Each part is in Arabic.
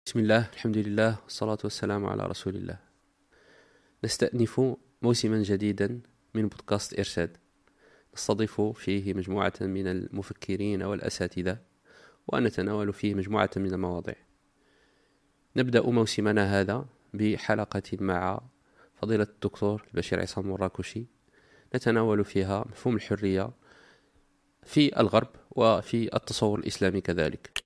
بسم الله، الحمد لله، والصلاة والسلام على رسول الله. نستأنف موسما جديدا من بودكاست إرشاد، نستضيف فيه مجموعة من المفكرين والأساتذة، ونتناول فيه مجموعة من المواضيع. نبدأ موسمنا هذا بحلقة مع فضيلة الدكتور البشير عصام الراكوشي، نتناول فيها مفهوم الحرية في الغرب وفي التصور الإسلامي كذلك.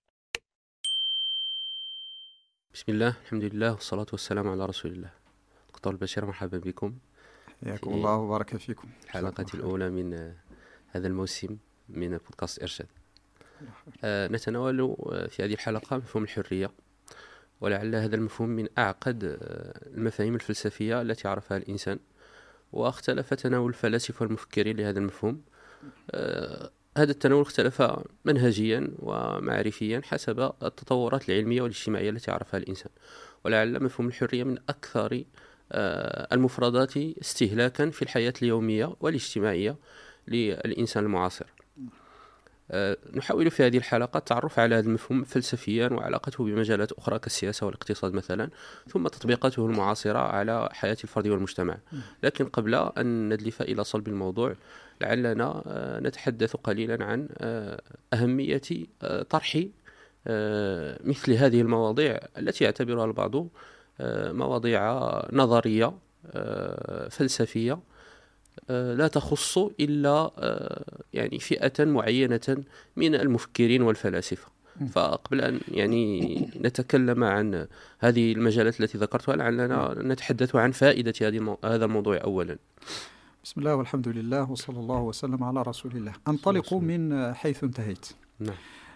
بسم الله، الحمد لله، والصلاة والسلام على رسول الله. دكتور البشير، مرحبا بكم. حياكم الله وبارك فيكم. الحلقة الأولى من هذا الموسم من بودكاست إرشاد. نتناول في هذه الحلقة مفهوم الحرية، ولعل هذا المفهوم من أعقد المفاهيم الفلسفية التي عرفها الإنسان، واختلف تناول الفلاسفة والمفكرين لهذا المفهوم. هذا التناول اختلف منهجيا ومعرفيا حسب التطورات العلمية والاجتماعية التي عرفها الإنسان، ولعل مفهوم الحرية من أكثر المفردات استهلاكا في الحياة اليومية والاجتماعية للإنسان المعاصر. نحاول في هذه الحلقة التعرف على هذا المفهوم فلسفيا وعلاقته بمجالات أخرى كالسياسة والاقتصاد مثلا، ثم تطبيقاته المعاصرة على حياة الفرد والمجتمع. لكن قبل أن ندلف إلى صلب الموضوع، لعلنا نتحدث قليلا عن أهمية طرح مثل هذه المواضيع التي يعتبرها البعض مواضيع نظرية فلسفية لا تخص إلا يعني فئة معينة من المفكرين والفلاسفة. فقبل أن نتكلم عن هذه المجالات التي ذكرتها، لعلنا نتحدث عن فائدة هذا الموضوع أولا. بسم الله والحمد لله وصلى الله وسلم على رسول الله. أنطلق من حيث انتهيت. نعم.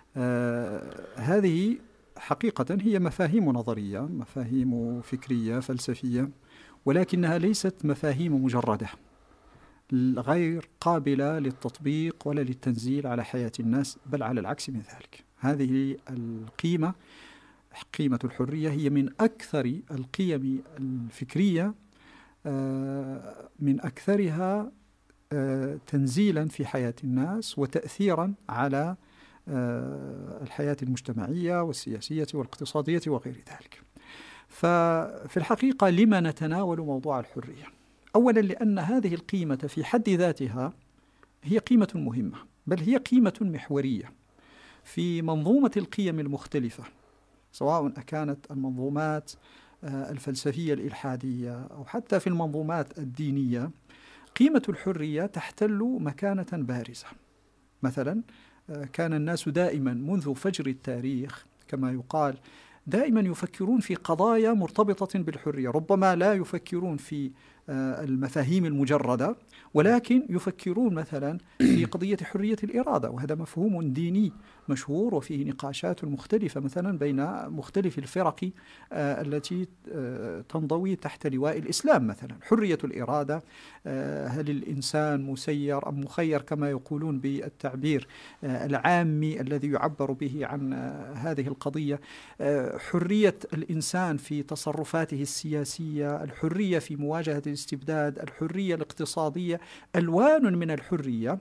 هذه حقيقة هي مفاهيم نظرية، مفاهيم فكرية فلسفية، ولكنها ليست مفاهيم مجردة غير قابلة للتطبيق ولا للتنزيل على حياة الناس، بل على العكس من ذلك. هذه القيمة، قيمة الحرية، هي من أكثر القيم الفكرية، من أكثرها تنزيلا في حياة الناس وتأثيرا على الحياة المجتمعية والسياسية والاقتصادية وغير ذلك. ففي الحقيقة لما نتناول موضوع الحرية؟ أولا لأن هذه القيمة في حد ذاتها هي قيمة مهمة، بل هي قيمة محورية في منظومة القيم المختلفة، سواء كانت المنظومات الفلسفية الإلحادية أو حتى في المنظومات الدينية. قيمة الحرية تحتل مكانة بارزة. مثلا كان الناس دائما منذ فجر التاريخ كما يقال دائما يفكرون في قضايا مرتبطة بالحرية، ربما لا يفكرون في المفاهيم المجردة، ولكن يفكرون مثلا في قضية حرية الإرادة، وهذا مفهوم ديني مشهور وفيه نقاشات مختلفة مثلا بين مختلف الفرق التي تنضوي تحت لواء الإسلام. مثلا حرية الإرادة، هل الإنسان مسير أم مخير كما يقولون بالتعبير العامي الذي يعبر به عن هذه القضية، حرية الإنسان في تصرفاته السياسية، الحرية في مواجهة الاستبداد، الحرية الاقتصادية، ألوان من الحرية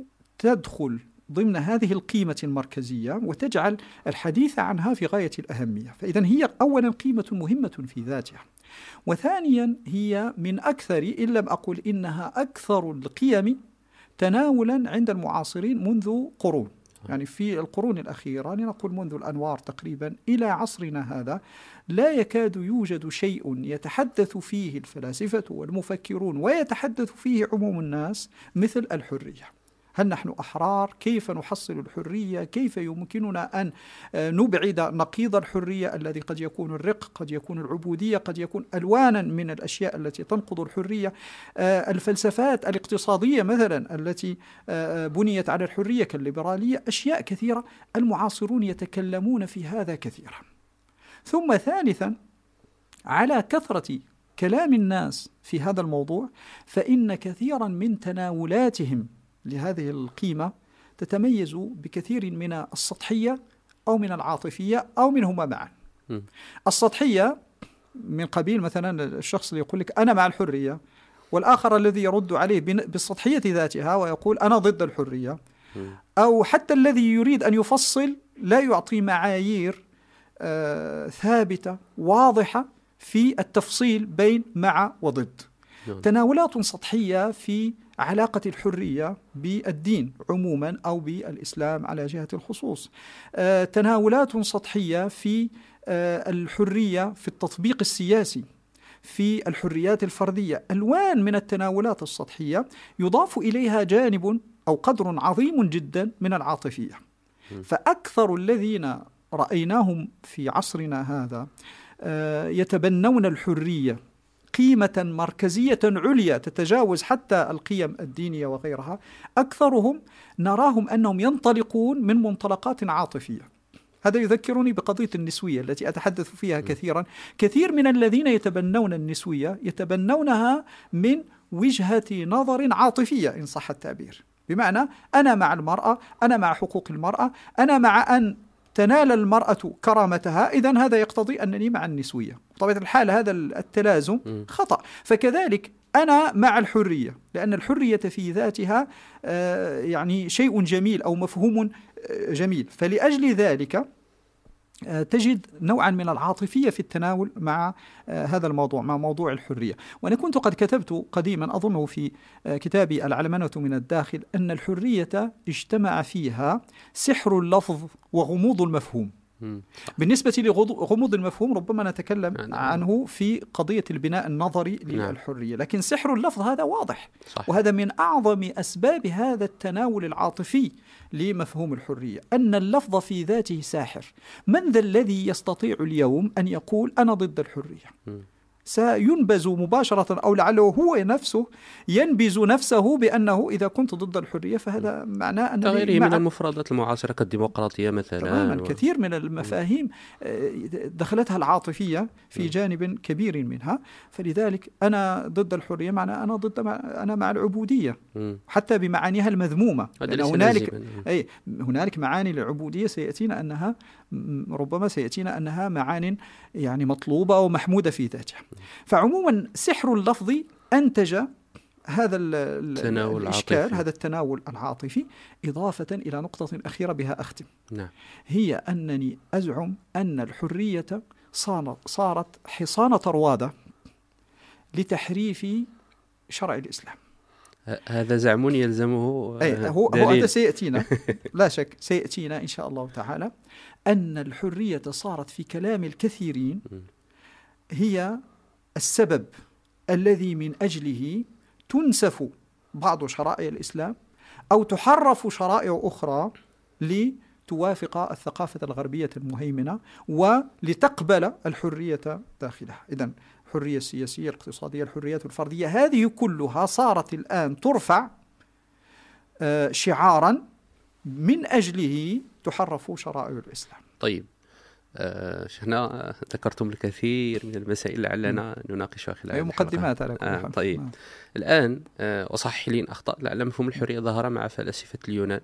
تدخل ضمن هذه القيمة المركزية وتجعل الحديث عنها في غاية الأهمية. فإذن هي أولا قيمة مهمة في ذاتها، وثانيا هي من أكثر، إن لم أقل إنها أكثر القيم تناولا عند المعاصرين منذ قرون، يعني في القرون الأخيرة، لنقول منذ الأنوار تقريبا إلى عصرنا هذا، لا يكاد يوجد شيء يتحدث فيه الفلاسفة والمفكرون ويتحدث فيه عموم الناس مثل الحرية. هل نحن أحرار؟ كيف نحصل الحرية؟ كيف يمكننا أن نبعد نقيض الحرية الذي قد يكون الرق، قد يكون العبودية، قد يكون ألوانا من الأشياء التي تنقض الحرية. الفلسفات الاقتصادية مثلا التي بنيت على الحرية كالليبرالية، أشياء كثيرة المعاصرون يتكلمون في هذا كثيرا. ثم ثالثا، على كثرة كلام الناس في هذا الموضوع، فإن كثيرا من تناولاتهم لهذه القيمة تتميز بكثير من السطحية أو من العاطفية أو منهما معا. السطحية من قبيل مثلا الشخص اللي يقول لك أنا مع الحرية، والآخر الذي يرد عليه بالسطحية ذاتها ويقول أنا ضد الحرية، أو حتى الذي يريد أن يفصل لا يعطي معايير ثابتة واضحة في التفصيل بين مع وضد. تناولات سطحية في علاقة الحرية بالدين عموما أو بالإسلام على جهة الخصوص. تناولات سطحية في الحرية في التطبيق السياسي، في الحريات الفردية. ألوان من التناولات السطحية يضاف إليها جانب أو قدر عظيم جدا من العاطفية. فأكثر الذين رأيناهم في عصرنا هذا يتبنون الحرية قيمة مركزية عليا تتجاوز حتى القيم الدينية وغيرها، أكثرهم نراهم أنهم ينطلقون من منطلقات عاطفية. هذا يذكرني بقضية النسوية التي أتحدث فيها كثيرا. كثير من الذين يتبنون النسوية يتبنونها من وجهة نظر عاطفية إن صح التعبير، بمعنى أنا مع المرأة، أنا مع حقوق المرأة، أنا مع أن تنال المرأة كرامتها، إذن هذا يقتضي أنني مع النسوية. بطبيعة الحال هذا التلازم خطأ. فكذلك أنا مع الحرية، لأن الحرية في ذاتها يعني شيء جميل أو مفهوم جميل. فلأجل ذلك تجد نوعا من العاطفية في التناول مع هذا الموضوع، مع موضوع الحرية. وأنا كنت قد كتبت قديما أظنه في كتابي العلمنة من الداخل أن الحرية اجتمع فيها سحر اللفظ وغموض المفهوم. بالنسبة لغموض المفهوم ربما نتكلم عنه في قضية البناء النظري للحرية، لكن سحر اللفظ هذا واضح. صح. وهذا من أعظم أسباب هذا التناول العاطفي لمفهوم الحرية، أن اللفظ في ذاته ساحر. من ذا الذي يستطيع اليوم أن يقول أنا ضد الحرية؟ سينبز مباشرة، أو لعله هو نفسه ينبز نفسه بأنه إذا كنت ضد الحرية فهذا معناه أن تغييره من المفردات المعاصرة كالديمقراطية مثلا. كثير من المفاهيم دخلتها العاطفية في جانب كبير منها. فلذلك أنا ضد الحرية معنى أنا مع العبودية حتى بمعانيها المذمومة. هنالك معاني للعبودية سيأتينا أنها ربما أنها معان يعني مطلوبة ومحمودة في ذاتها. فعموما سحر اللفظ أنتج هذا الإشكال، هذا التناول العاطفي، إضافة إلى نقطة أخيرة بها أختم. هي أنني أزعم أن الحرية صارت حصان طروادة لتحريف شرع الإسلام. هذا زعم يلزمه هو هذا سيأتينا لا شك، سيأتينا إن شاء الله تعالى أن الحرية صارت في كلام الكثيرين هي السبب الذي من أجله تنسف بعض شرائع الإسلام أو تحرف شرائع أخرى لتوافق الثقافة الغربية المهيمنة ولتقبل الحرية داخلها. إذن الحرية السياسية، الاقتصادية، الحريات الفردية، هذه كلها صارت الآن ترفع شعارا من أجله تحرف شرائع الإسلام. طيب شيخنا ذكرتم الكثير من المسائل لعلنا نناقشها خلال مقدمات على كل حال. طيب الآن وصحح لي إن أخطأ، لعل مفهوم الحرية ظهر مع فلاسفة اليونان،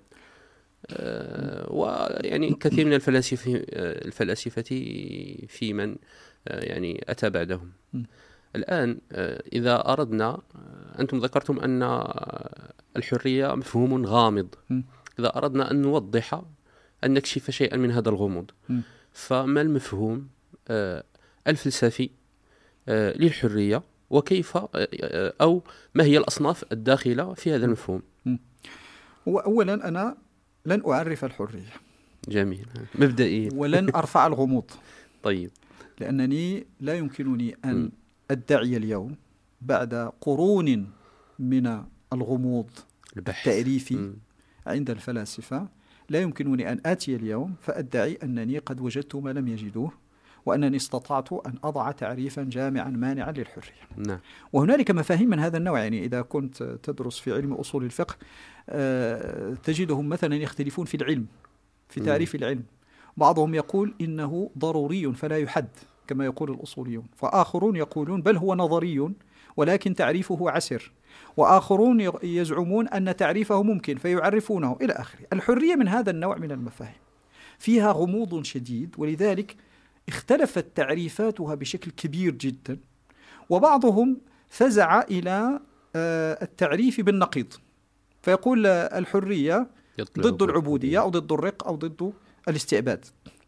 ويعني كثير من الفلاسفة في من يعني أتى بعدهم. الآن إذا أردنا، أنتم ذكرتم أن الحرية مفهوم غامض، إذا أردنا أن نوضح، أن نكشف شيئا من هذا الغموض، فما المفهوم الفلسفي للحرية، وكيف أو ما هي الأصناف الداخلة في هذا المفهوم؟ أولا أنا لن أعرف الحرية. جميل، مبدئيا. ولن أرفع الغموض. طيب. لأنني لا يمكنني أن أدعي اليوم بعد قرون من الغموض التعريفي عند الفلاسفة، لا يمكنني أن آتي اليوم فأدعي أنني قد وجدت ما لم يجدوه، وأنني استطعت أن أضع تعريفا جامعا مانعا للحرية. نعم. وهنالك مفاهيم من هذا النوع، يعني إذا كنت تدرس في علم أصول الفقه تجدهم مثلا يختلفون في العلم، في تعريف العلم. بعضهم يقول إنه ضروري فلا يحد كما يقول الأصوليون، فآخرون يقولون بل هو نظري ولكن تعريفه عسر، وآخرون يزعمون أن تعريفه ممكن فيعرفونه إلى آخره. الحرية من هذا النوع من المفاهيم فيها غموض شديد، ولذلك اختلفت تعريفاتها بشكل كبير جدا، وبعضهم فزع إلى التعريف بالنقيض، فيقول الحرية ضد العبودية أو ضد الرق أو ضد الاستعباد.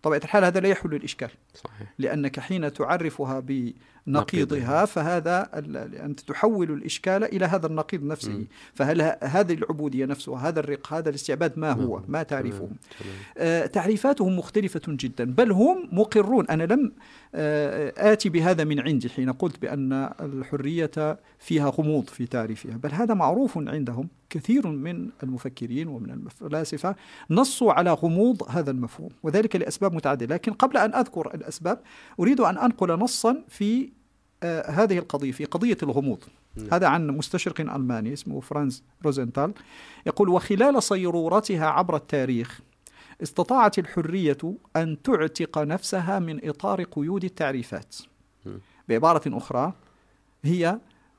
طبيعة الحال هذا لا يحل الإشكال، صحيح. لأنك حين تعرفها بنقيضها فهذا أنت تحول الإشكال إلى هذا النقيض نفسه. فهل هذه العبودية نفسها، هذا الرق، هذا الاستعباد ما هو، ما تعريفهم؟ تعريفاتهم مختلفة جدا، بل هم مقرون. أنا لم آتي بهذا من عندي حين قلت بأن الحرية فيها غموض في تعريفها، بل هذا معروف عندهم. كثير من المفكرين ومن الفلاسفة نصوا على غموض هذا المفهوم، وذلك لأسباب متعددة. لكن قبل أن أذكر الأسباب أريد أن أنقل نصا في هذه القضية، في قضية الغموض. هذا عن مستشرق ألماني اسمه فرانز روزنتال، يقول: وخلال صيرورتها عبر التاريخ استطاعت الحرية أن تعتق نفسها من إطار قيود التعريفات. بعبارة أخرى هي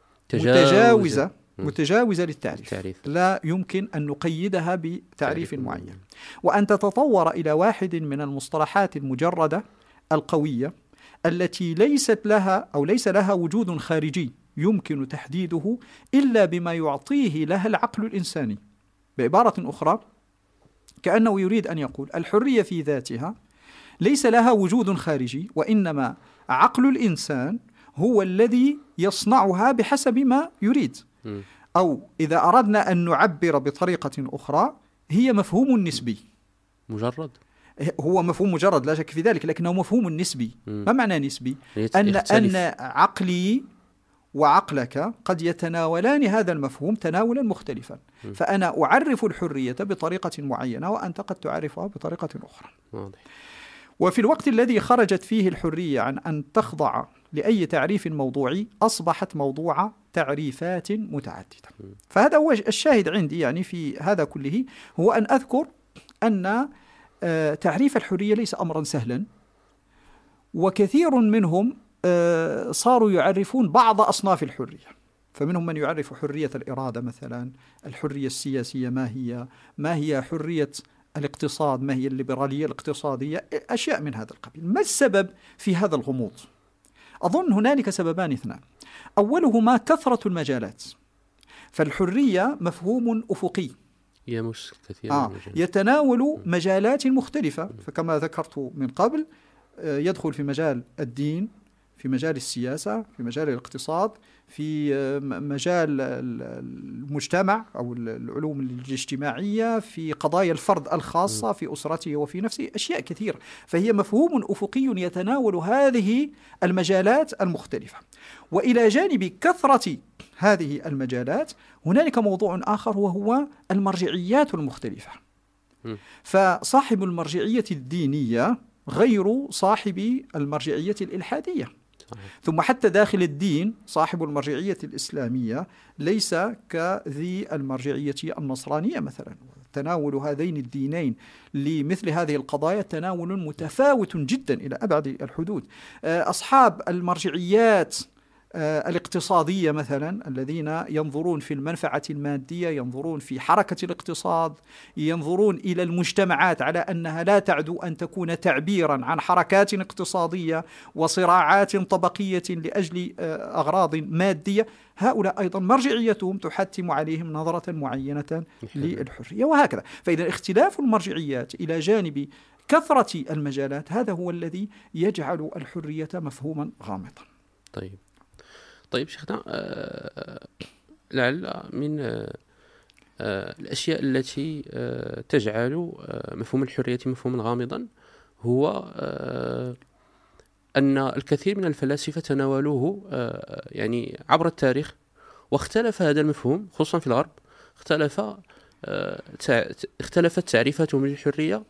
متجاوزة للتعريف، لا يمكن أن نقيدها بتعريف معين، وأن تتطور إلى واحد من المصطلحات المجردة القوية التي ليس لها وجود خارجي يمكن تحديده إلا بما يعطيه لها العقل الإنساني. بعبارة أخرى كأنه يريد أن يقول الحرية في ذاتها ليس لها وجود خارجي، وإنما عقل الإنسان هو الذي يصنعها بحسب ما يريد. أو إذا أردنا أن نعبر بطريقة أخرى هي مفهوم نسبي مجرد. هو مفهوم مجرد لا شك في ذلك، لكنه مفهوم نسبي. ما معنى نسبي؟ أن عقلي وعقلك قد يتناولان هذا المفهوم تناولا مختلفا. فأنا أعرف الحرية بطريقة معينة وأنت قد تعرفها بطريقة أخرى. واضح. وفي الوقت الذي خرجت فيه الحرية عن أن تخضع لأي تعريف موضوعي أصبحت موضوع تعريفات متعددة. فهذا هو الشاهد عندي يعني في هذا كله، هو أن أذكر أن تعريف الحرية ليس أمرا سهلا، وكثير منهم صاروا يعرفون بعض أصناف الحرية. فمنهم من يعرف حرية الإرادة مثلا، الحرية السياسية ما هي حرية الاقتصاد، ما هي الليبرالية الاقتصادية، أشياء من هذا القبيل. ما السبب في هذا الغموض؟ أظن هنالك سببان اثنان. أولهما كثرة المجالات. فالحرية مفهوم أفقي يمس كثير يتناول مجالات مختلفة، فكما ذكرت من قبل يدخل في مجال الدين، في مجال السياسة، في مجال الاقتصاد، في مجال المجتمع أو العلوم الاجتماعية، في قضايا الفرد الخاصة في أسرته وفي نفسه، أشياء كثير. فهي مفهوم أفقي يتناول هذه المجالات المختلفة. وإلى جانب كثرة هذه المجالات هنالك موضوع آخر، وهو المرجعيات المختلفة. فصاحب المرجعية الدينية غير صاحب المرجعية الإلحادية. ثم حتى داخل الدين صاحب المرجعية الإسلامية ليس كذي المرجعية النصرانية مثلا. تناول هذين الدينين لمثل هذه القضايا تناول متفاوت جدا إلى أبعد الحدود. أصحاب المرجعيات الاقتصادية مثلا الذين ينظرون في المنفعة المادية، ينظرون في حركة الاقتصاد، ينظرون إلى المجتمعات على أنها لا تعدو أن تكون تعبيرا عن حركات اقتصادية وصراعات طبقية لأجل أغراض مادية، هؤلاء أيضا مرجعيتهم تحتم عليهم نظرة معينة للحرية، وهكذا. فإذا اختلاف المرجعيات إلى جانب كثرة المجالات هذا هو الذي يجعل الحرية مفهوما غامضا. طيب شيخنا، لعل من الأشياء التي تجعل مفهوم الحرية مفهوما غامضا هو أن الكثير من الفلاسفة تناولوه يعني عبر التاريخ، واختلف هذا المفهوم خصوصا في الغرب. اختلفت تعريفاتهم للحرية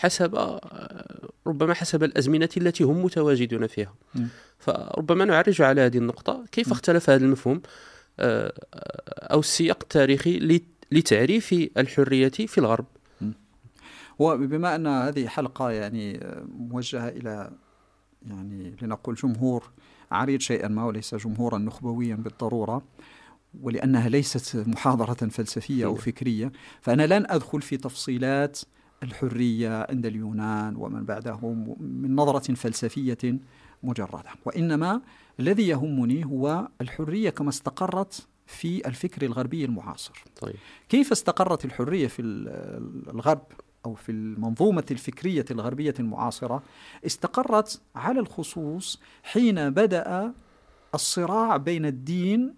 ربما حسب الأزمنة التي هم متواجدون فيها. فربما نعرج على هذه النقطة، كيف اختلف هذا المفهوم أو السياق التاريخي لتعريف الحرية في الغرب. وبما أن هذه حلقة يعني موجهة إلى يعني لنقول جمهور عريض شيئا ما، وليس جمهورا نخبويا بالضرورة، ولأنها ليست محاضرة فلسفية أو فكرية، فأنا لن أدخل في تفصيلات الحرية عند اليونان ومن بعدهم من نظرة فلسفية مجردة، وإنما الذي يهمني هو الحرية كما استقرت في الفكر الغربي المعاصر. طيب. كيف استقرت الحرية في الغرب أو في المنظومة الفكرية الغربية المعاصرة استقرت على الخصوص حين بدأ الصراع بين الدين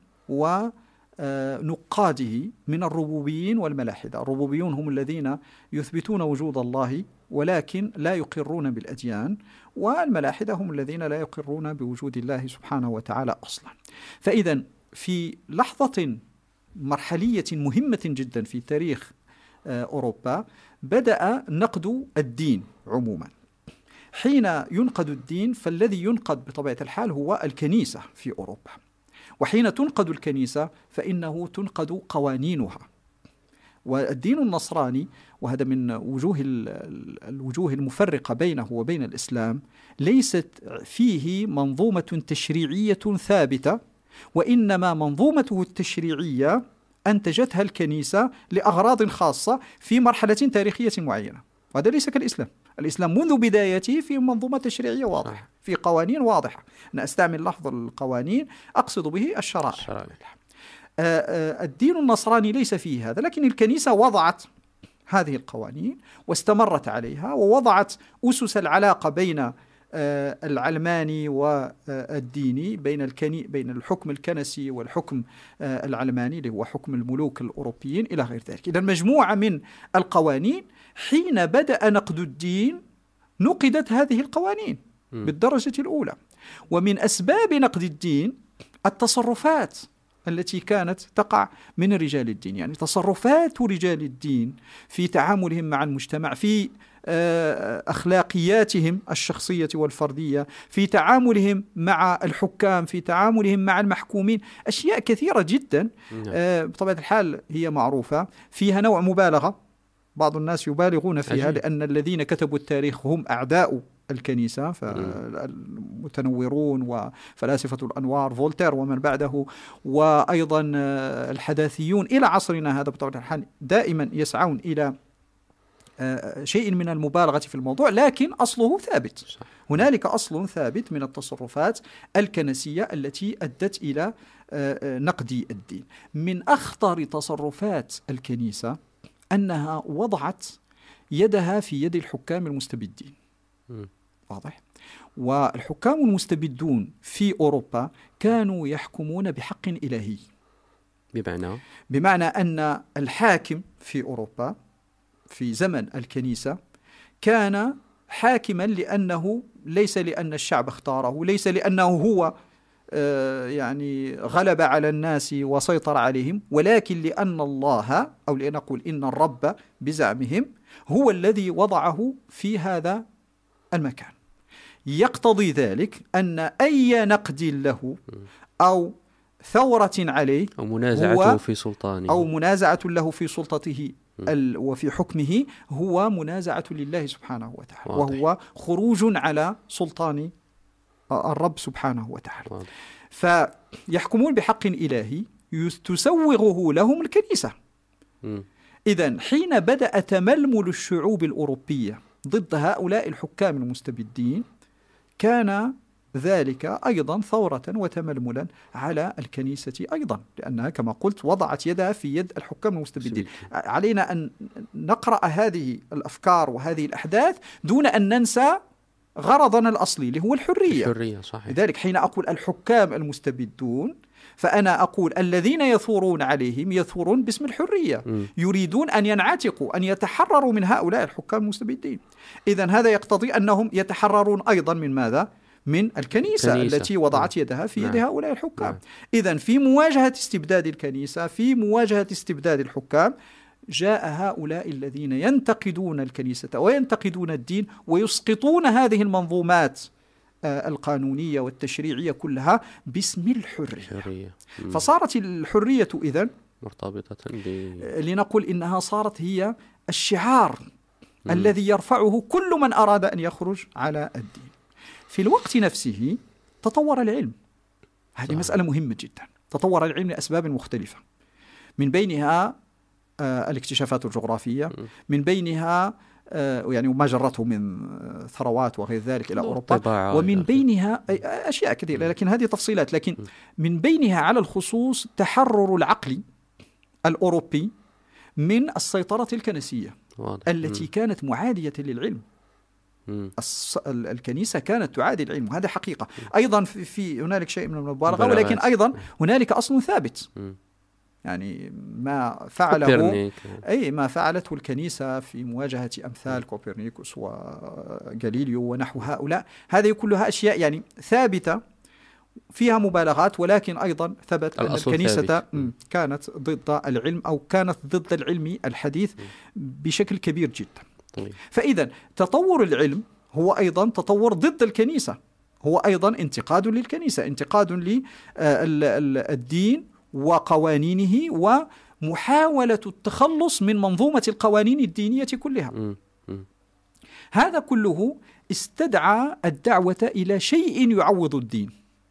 ونقاده من الربوبيين والملاحدة. الربوبيون هم الذين يثبتون وجود الله ولكن لا يقرون بالأديان، والملاحدة هم الذين لا يقرون بوجود الله سبحانه وتعالى أصلا. فإذا في لحظة مرحلية مهمة جدا في تاريخ أوروبا بدأ نقد الدين عموما. حين ينقد الدين فالذي ينقد بطبيعة الحال هو الكنيسة في أوروبا، وحين تنقد الكنيسة فإنه تنقد قوانينها. والدين النصراني، وهذا من الوجوه المفرقة بينه وبين الإسلام، ليست فيه منظومة تشريعية ثابتة، وإنما منظومته التشريعية أنتجتها الكنيسة لأغراض خاصة في مرحلة تاريخية معينة. وهذا ليس كالإسلام. الإسلام منذ بدايته في منظومة تشريعية واضحة، في قوانين واضحة. أنا أستعمل لفظ القوانين أقصد به الشرائع. الدين النصراني ليس فيه هذا، لكن الكنيسة وضعت هذه القوانين واستمرت عليها، ووضعت أسس العلاقة بين العلماني والديني، بين الحكم الكنسي والحكم العلماني اللي هو حكم الملوك الأوروبيين إلى غير ذلك. إذا مجموعة من القوانين. حين بدأ نقد الدين نقدت هذه القوانين بالدرجة الأولى. ومن أسباب نقد الدين التصرفات التي كانت تقع من رجال الدين، يعني تصرفات رجال الدين في تعاملهم مع المجتمع، في أخلاقياتهم الشخصية والفردية، في تعاملهم مع الحكام، في تعاملهم مع المحكومين. أشياء كثيرة جدا بطبيعة الحال هي معروفة، فيها نوع مبالغة، بعض الناس يبالغون فيها لأن الذين كتبوا التاريخ هم أعداء الكنيسة، فالمتنورون وفلاسفة الأنوار فولتير ومن بعده، وأيضا الحداثيون إلى عصرنا هذا بطبيعة الحال دائما يسعون إلى شيء من المبالغة في الموضوع، لكن أصله ثابت. هنالك أصل ثابت من التصرفات الكنسية التي أدت إلى نقد الدين. من أخطر تصرفات الكنيسة أنها وضعت يدها في يد الحكام المستبدين. واضح؟ والحكام المستبدون في أوروبا كانوا يحكمون بحق إلهي، بمعنى أن الحاكم في أوروبا في زمن الكنيسة كان حاكما لأنه ليس لأن الشعب اختاره، ليس لأنه هو يعني غلب على الناس وسيطر عليهم، ولكن لأن الله، أو لنقول إن الرب بزعمهم، هو الذي وضعه في هذا المكان. يقتضي ذلك أن أي نقد له أو ثورة عليه أو منازعته في سلطانه أو منازعة له في سلطته وفي حكمه هو منازعة لله سبحانه وتعالى، وهو خروج على سلطان الرب سبحانه وتعالى. فيحكمون بحق إلهي تسوغه لهم الكنيسة. إذن حين بدأ تململ الشعوب الأوروبية ضد هؤلاء الحكام المستبدين كان ذلك أيضا ثورة وتململا على الكنيسة أيضا، لأنها كما قلت وضعت يدها في يد الحكام المستبدين. علينا أن نقرأ هذه الأفكار وهذه الأحداث دون أن ننسى غرضنا الأصلي اللي هو الحرية. صحيح. لذلك حين أقول الحكام المستبدون فأنا أقول الذين يثورون عليهم يثورون باسم الحرية، يريدون أن ينعتقوا، أن يتحرروا من هؤلاء الحكام المستبدين. إذن هذا يقتضي أنهم يتحررون أيضا من ماذا؟ من الكنيسة التي وضعت يدها في يد هؤلاء الحكام. إذن في مواجهة استبداد الكنيسة، في مواجهة استبداد الحكام، جاء هؤلاء الذين ينتقدون الكنيسة وينتقدون الدين ويسقطون هذه المنظومات القانونية والتشريعية كلها باسم الحرية. فصارت الحرية إذن مرتبطة لنقول إنها صارت هي الشعار الذي يرفعه كل من أراد أن يخرج على الدين. في الوقت نفسه تطور العلم، هذه مسألة مهمة جدا. تطور العلم لأسباب مختلفة، من بينها الاكتشافات الجغرافية، من بينها يعني وما جرته من ثروات وغير ذلك إلى أوروبا، ومن بينها أشياء كثيرة لكن هذه تفصيلات. لكن من بينها على الخصوص تحرر العقل الأوروبي من السيطرة الكنسية. واضح. التي كانت معادية للعلم. الكنيسة كانت تعادي العلم، وهذا حقيقة. أيضا في هنالك شيء من المبالغة، ولكن أيضا هنالك أصل ثابت. يعني ما فعله ما فعلته الكنيسة في مواجهة أمثال كوبرنيكوس وغاليليو ونحو هؤلاء، هذه كلها أشياء يعني ثابتة فيها مبالغات، ولكن أيضا ثبت أن الكنيسة كانت ضد العلم، أو كانت ضد العلم الحديث بشكل كبير جدا. فإذا تطور العلم هو أيضا تطور ضد الكنيسة، هو أيضا انتقاد للكنيسة، انتقاد للدين وقوانينه، ومحاولة التخلص من منظومة القوانين الدينية كلها. هذا كله استدعى الدعوة إلى شيء يعوض الدين.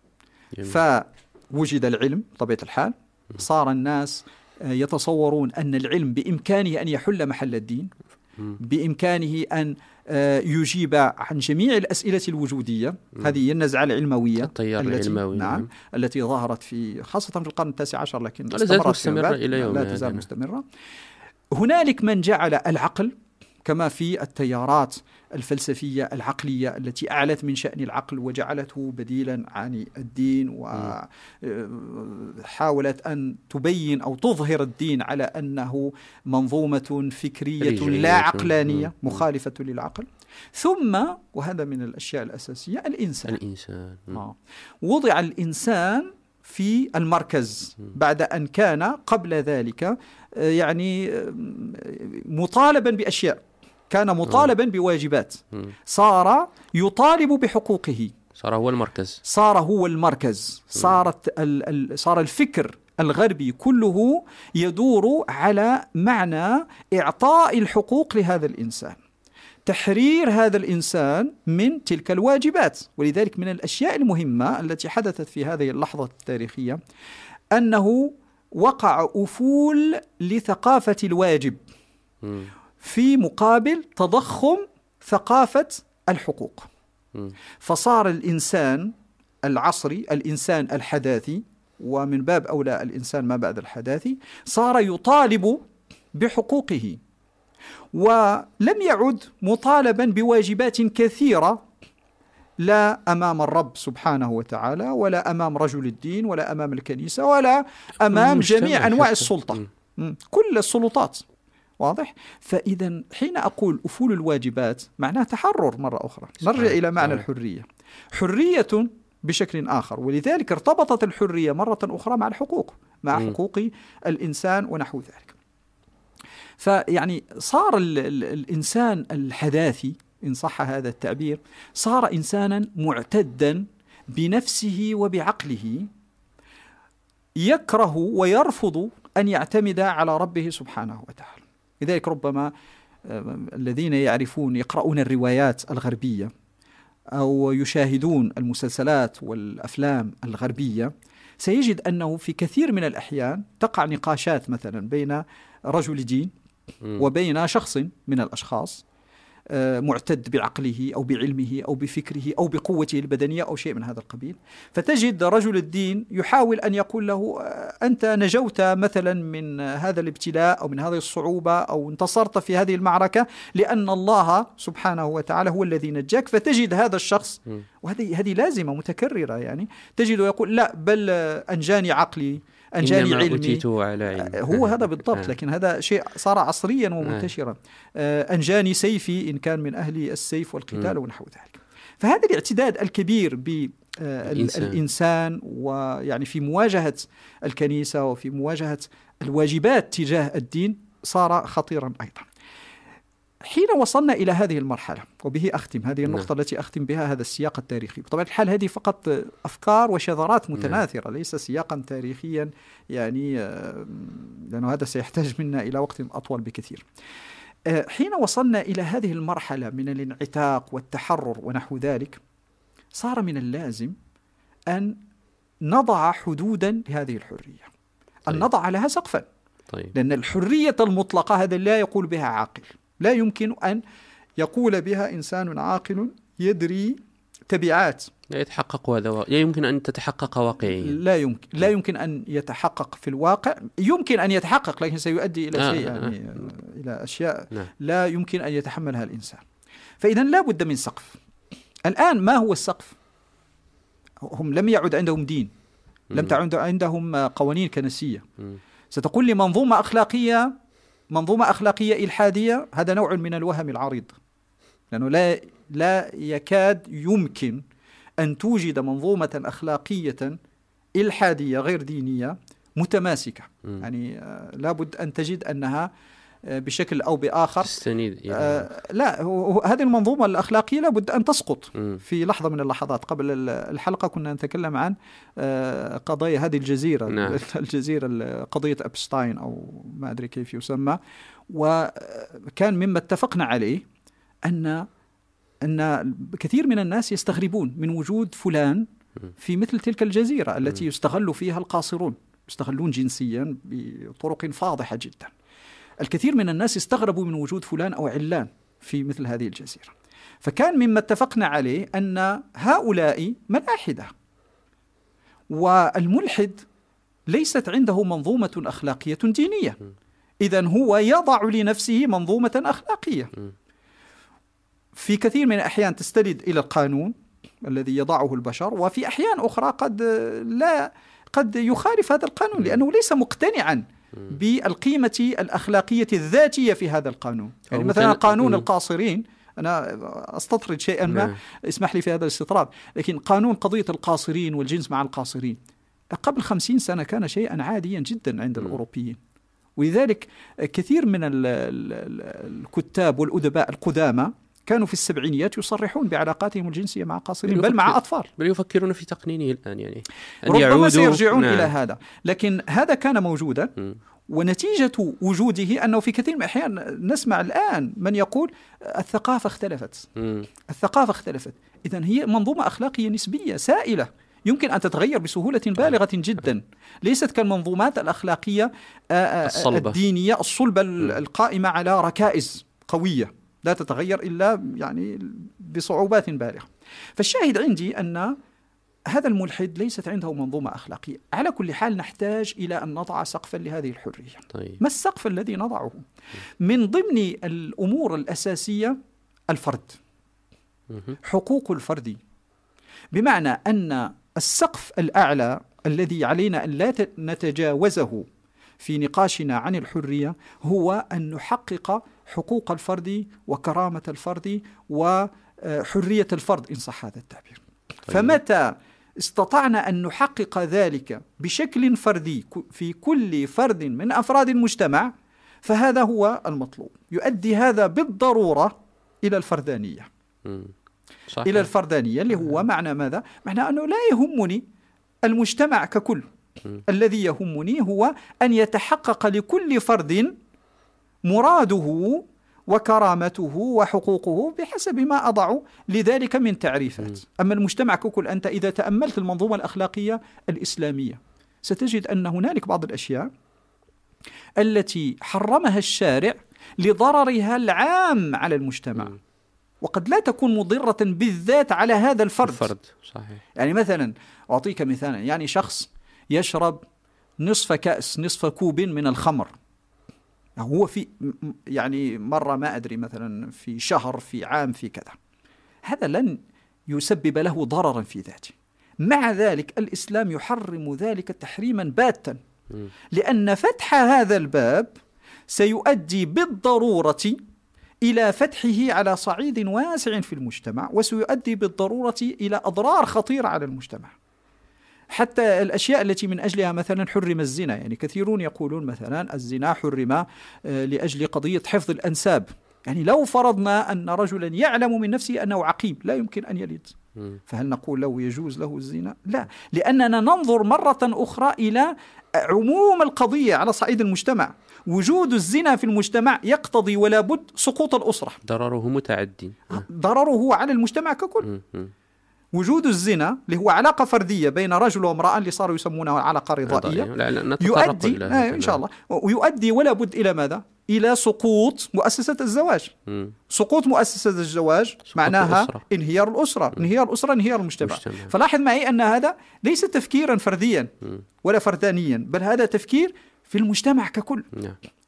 فوجد العلم بطبيعة الحال، صار الناس يتصورون أن العلم بإمكانه أن يحل محل الدين، بإمكانه أن يجيب عن جميع الأسئلة الوجودية. هذه هي النزعة العلموية التي التي ظهرت في خاصة في القرن 19، لكن لا زالت مستمرة إلى يوم، لا تزال مستمرة. هنالك من جعل العقل، كما في التيارات الفلسفية العقلية التي أعلت من شأن العقل وجعلته بديلا عن الدين، وحاولت أن تبين أو تظهر الدين على أنه منظومة فكرية لا عقلانية مخالفة للعقل. ثم وهذا من الأشياء الأساسية، الإنسان وضع الإنسان في المركز بعد أن كان قبل ذلك يعني مطالبا بأشياء، كان مطالبا بواجبات، صار يطالب بحقوقه، صار هو المركز. صار الفكر الغربي كله يدور على معنى إعطاء الحقوق لهذا الإنسان، تحرير هذا الإنسان من تلك الواجبات. ولذلك من الأشياء المهمة التي حدثت في هذه اللحظة التاريخية أنه وقع أفول لثقافة الواجب في مقابل تضخم ثقافة الحقوق. فصار الإنسان العصري، الإنسان الحداثي، ومن باب أولى الإنسان ما بعد الحداثي، صار يطالب بحقوقه، ولم يعد مطالبا بواجبات كثيرة، لا أمام الرب سبحانه وتعالى، ولا أمام رجل الدين، ولا أمام الكنيسة، ولا أمام جميع أنواع السلطة، كل السلطات. واضح؟ فإذا حين أقول أفول الواجبات معناه تحرر مرة أخرى. نرجع إلى معنى الحرية، حرية بشكل آخر، ولذلك ارتبطت الحرية مرة أخرى مع الحقوق، مع حقوق الإنسان ونحو ذلك. فيعني صار الإنسان الحداثي إن صح هذا التعبير، صار إنسانا معتدا بنفسه وبعقله، يكره ويرفض أن يعتمد على ربه سبحانه وتعالى. لذلك ربما الذين يقرؤون الروايات الغربية أو يشاهدون المسلسلات والأفلام الغربية سيجد أنه في كثير من الأحيان تقع نقاشات مثلا بين رجل دين وبين شخص من الأشخاص معتد بعقله أو بعلمه أو بفكره أو بقوته البدنية أو شيء من هذا القبيل، فتجد رجل الدين يحاول أن يقول له أنت نجوت مثلا من هذا الابتلاء أو من هذه الصعوبة أو انتصرت في هذه المعركة لأن الله سبحانه وتعالى هو الذي نجاك. فتجد هذا الشخص، وهذه لازمة متكررة، يعني تجده يقول لا بل أنجاني عقلي، أنجاني علمي، هو هذا بالضبط. لكن هذا شيء صار عصريا ومنتشرا. أنجاني سيفي إن كان من أهل السيف والقتال ونحو ذلك. فهذا الاعتداد الكبير بالإنسان ويعني في مواجهة الكنيسة وفي مواجهة الواجبات تجاه الدين صار خطيرا أيضا. حين وصلنا إلى هذه المرحلة، وبه أختم هذه النقطة التي أختم بها هذا السياق التاريخي. بطبيعة الحال هذه فقط أفكار وشذرات متناثرة، ليس سياقا تاريخيا، يعني لأنه هذا سيحتاج منا إلى وقت أطول بكثير. حين وصلنا إلى هذه المرحلة من الانعتاق والتحرر ونحو ذلك، صار من اللازم أن نضع حدودا لهذه الحرية، أن نضع لها سقفا. لأن الحرية المطلقة هذا لا يقول بها عاقل، لا يمكن أن يقول بها إنسان عاقل يدري تبعات، لا يتحقق هذا، لا يمكن أن تتحقق واقعيا، لا يمكن أن يتحقق في الواقع. يمكن أن يتحقق لكن سيؤدي إلى شيء يعني إلى أشياء لا يمكن أن يتحملها الإنسان. فإذا لا بد من سقف. الآن ما هو السقف؟ هم لم يعد عندهم دين، لم تعد عندهم قوانين كنسية. ستقول لي منظومة أخلاقية إلحادية، هذا نوع من الوهم العريض، لأنه لا يكاد يمكن أن توجد منظومة أخلاقية إلحادية غير دينية متماسكة. يعني لابد أن تجد أنها بشكل أو بآخر تستند لا، هذه المنظومة الأخلاقية لابد أن تسقط في لحظة من اللحظات. قبل الحلقة كنا نتكلم عن قضايا هذه الجزيرة الجزيرة قضية أبستاين أو ما أدري كيف يسمى، وكان مما اتفقنا عليه أن كثير من الناس يستغربون من وجود فلان في مثل تلك الجزيرة التي يستغل فيها القاصرون، يستغلون جنسيا بطرق فاضحة جدا. الكثير من الناس استغربوا من وجود فلان أو علان في مثل هذه الجزيرة. فكان مما اتفقنا عليه أن هؤلاء ملاحدة، والملحد ليست عنده منظومة أخلاقية دينية، إذن هو يضع لنفسه منظومة أخلاقية في كثير من الأحيان تستند إلى القانون الذي يضعه البشر، وفي أحيان أخرى قد يخالف هذا القانون لأنه ليس مقتنعا بالقيمة الأخلاقية الذاتية في هذا القانون. يعني مثلا قانون القاصرين، أنا أستطرد شيئا ما، اسمح لي في هذا الاستطراد، لكن قانون قضية القاصرين والجنس مع القاصرين قبل 50 سنة كان شيئا عاديا جدا عند الأوروبيين، ولذلك كثير من الكتاب والأدباء القدامى كانوا في السبعينيات يصرحون بعلاقاتهم الجنسية مع قاصرين بل مع أطفال، بل يفكرون في تقنينه الآن، يعني ربما سيرجعون إلى هذا. لكن هذا كان موجودا، ونتيجة وجوده أنه في كثير من الأحيان نسمع الآن من يقول الثقافة اختلفت. الثقافة اختلفت، إذن هي منظومة أخلاقية نسبية سائلة يمكن أن تتغير بسهولة بالغة جدا، ليست كالمنظومات الأخلاقية الدينية الصلبة القائمة على ركائز قوية لا تتغير إلا يعني بصعوبات بالغة. فالشاهد عندي أن هذا الملحد ليست عنده منظومة أخلاقية. على كل حال نحتاج إلى أن نضع سقفا لهذه الحرية. طيب. ما السقف الذي نضعه؟ من ضمن الأمور الأساسية الفرد، حقوق الفرد، بمعنى أن السقف الأعلى الذي علينا أن لا نتجاوزه في نقاشنا عن الحرية هو أن نحقق حقوق الفرد وكرامة الفرد وحرية الفرد إن صح هذا التعبير. فمتى استطعنا أن نحقق ذلك بشكل فردي في كل فرد من أفراد المجتمع فهذا هو المطلوب. يؤدي هذا بالضرورة إلى الفردانية. صحيح. إلى الفردانية اللي هو معنى ماذا؟ معنى أنه لا يهمني المجتمع ككل، الذي يهمني هو أن يتحقق لكل فرد مراده وكرامته وحقوقه بحسب ما أضع لذلك من تعريفات. أما المجتمع ككل، أنت إذا تأملت المنظومة الأخلاقية الإسلامية ستجد أن هنالك بعض الأشياء التي حرمها الشارع لضررها العام على المجتمع، وقد لا تكون مضرة بالذات على هذا الفرد. صحيح. يعني مثلا أعطيك مثالا، يعني شخص يشرب نصف كأس نصف كوب من الخمر، هو في يعني مرة ما أدري مثلا في شهر في عام في كذا، هذا لن يسبب له ضررا في ذاته. مع ذلك الإسلام يحرم ذلك تحريما باتا، لأن فتح هذا الباب سيؤدي بالضرورة إلى فتحه على صعيد واسع في المجتمع، وسيؤدي بالضرورة إلى أضرار خطيرة على المجتمع. حتى الأشياء التي من أجلها مثلا حرم الزنا، يعني كثيرون يقولون مثلا الزنا حرم لأجل قضية حفظ الأنساب. يعني لو فرضنا أن رجلا يعلم من نفسه أنه عقيم لا يمكن أن يلد، فهل نقول له يجوز له الزنا؟ لا، لأننا ننظر مرة أخرى إلى عموم القضية على صعيد المجتمع. وجود الزنا في المجتمع يقتضي ولا بد سقوط الأسرة، ضرره متعدي، ضرره على المجتمع ككل. وجود الزنا اللي هو علاقة فردية بين رجل وامرأة اللي صاروا يسمونها علاقة رضائية، يؤدي إن شاء الله، ويؤدي ولا بد إلى ماذا؟ إلى سقوط مؤسسة الزواج. سقوط مؤسسة الزواج معناها الأسرة. انهيار الأسرة، انهيار الأسرة، انهيار المجتمع. فلاحظ معي أن هذا ليس تفكيرا فرديا ولا فردانيا، بل هذا تفكير في المجتمع ككل.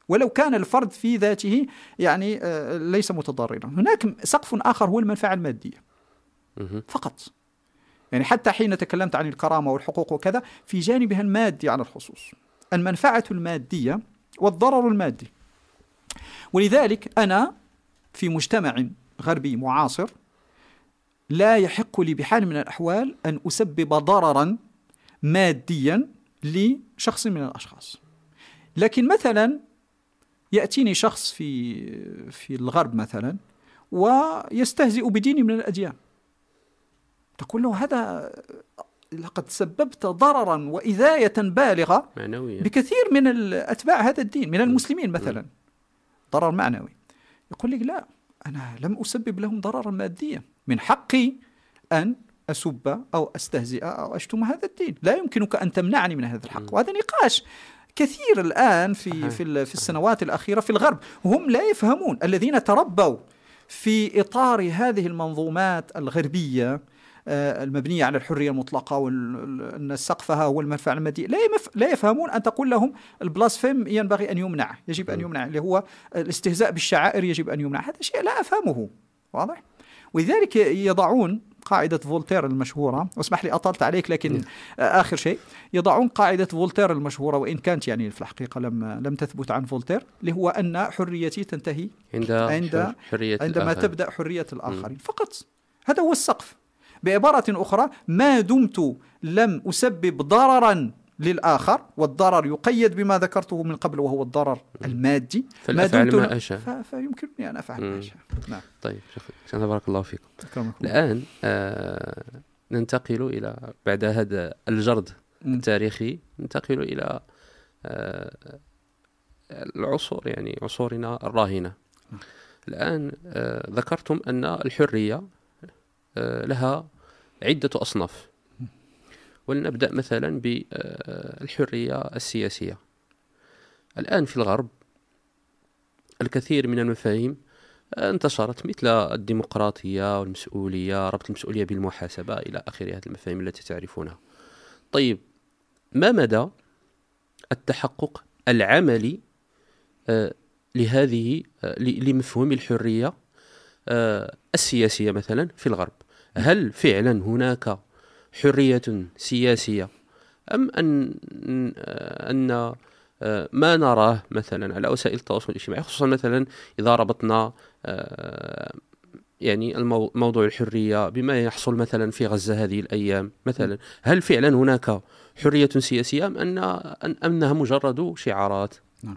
ولو كان الفرد في ذاته يعني ليس متضررا. هناك سقف آخر هو المنفعة المادية فقط. يعني حتى حين تكلمت عن الكرامة والحقوق وكذا في جانبها المادي على الخصوص، المنفعة المادية والضرر المادي. ولذلك أنا في مجتمع غربي معاصر لا يحق لي بحال من الأحوال أن أسبب ضررا ماديا لشخص من الأشخاص. لكن مثلا يأتيني شخص في الغرب مثلا ويستهزئ بدين من الأديان، تقول له هذا لقد سببت ضررا وإذاية بالغة معنوية بكثير من أتباع هذا الدين من المسلمين مثلا، ضرر معنوي. يقول لك لا، أنا لم أسبب لهم ضررا ماديا، من حقي أن أسب أو أستهزئ أو أشتم هذا الدين، لا يمكنك أن تمنعني من هذا الحق. وهذا نقاش كثير الآن في السنوات الأخيرة في الغرب، وهم لا يفهمون. الذين تربوا في إطار هذه المنظومات الغربية المبنية على الحرية المطلقة وأن سقفها هو المنفعة المادية لا يفهمون أن تقول لهم البلاسفيم ينبغي أن يمنع، يجب أن يمنع، اللي هو الاستهزاء بالشعائر يجب أن يمنع. هذا شيء لا أفهمه، واضح؟ ولذلك يضعون قاعدة فولتير المشهورة، واسمح لي أطلت عليك لكن آخر شيء، يضعون قاعدة فولتير المشهورة، وإن كانت يعني في الحقيقة لم تثبت عن فولتير، اللي هو أن حريتي تنتهي عندما تبدأ حرية الآخرين فقط. هذا هو السقف. بعبارة أخرى، ما دمت لم أسبب ضررا للآخر، والضرر يقيد بما ذكرته من قبل وهو الضرر المادي، فأفعل ما أشاء، فيمكنني أن أفعل ما أشاء. نعم. طيب شيخ بارك الله فيكم. الآن ننتقل إلى بعد هذا الجرد التاريخي، ننتقل إلى العصور، يعني عصورنا الراهنة. الآن ذكرتم أن الحرية لها عدة أصناف، ولنبدأ مثلا بالحرية السياسية. الآن في الغرب الكثير من المفاهيم انتشرت، مثل الديمقراطية والمسؤولية، ربط المسؤولية بالمحاسبة إلى آخر هذه المفاهيم التي تعرفونها. طيب، ما مدى التحقق العملي لمفهوم الحرية السياسية مثلا في الغرب؟ هل فعلا هناك حرية سياسية، أم أن ما نراه مثلا على وسائل التواصل الاجتماعي، خصوصا مثلا إذا ربطنا يعني موضوع الحرية بما يحصل مثلا في غزة هذه الأيام مثلا، هل فعلا هناك حرية سياسية أم أنها مجرد شعارات؟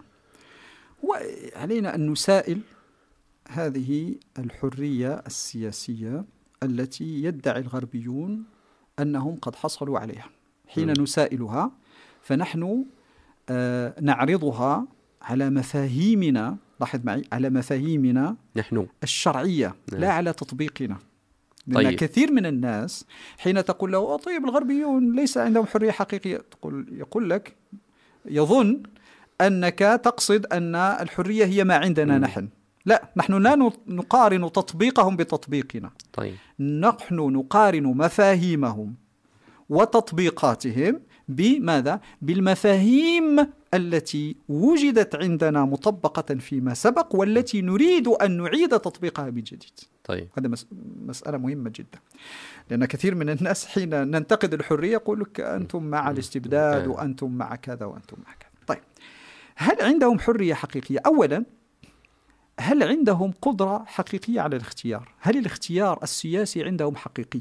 وعلينا أن نسائل هذه الحرية السياسية التي يدعي الغربيون أنهم قد حصلوا عليها. حين نسائلها فنحن نعرضها على مفاهيمنا، لاحظ معي، على مفاهيمنا نحن الشرعية، لا على تطبيقنا. لأن طيب. كثير من الناس حين تقول له طيب الغربيون ليس عندهم حرية حقيقية، يقول لك، يظن أنك تقصد أن الحرية هي ما عندنا نحن. لا، نحن لا نقارن تطبيقهم بتطبيقنا. طيب. نحن نقارن مفاهيمهم وتطبيقاتهم بماذا؟ بالمفاهيم التي وجدت عندنا مطبقة فيما سبق، والتي نريد أن نعيد تطبيقها من جديد. طيب. هذا مسألة مهمة جدا، لأن كثير من الناس حين ننتقد الحرية يقول لك أنتم مع الاستبداد وأنتم مع كذا وأنتم مع كذا. طيب، هل عندهم حرية حقيقية؟ أولا، هل عندهم قدرة حقيقية على الاختيار؟ هل الاختيار السياسي عندهم حقيقي؟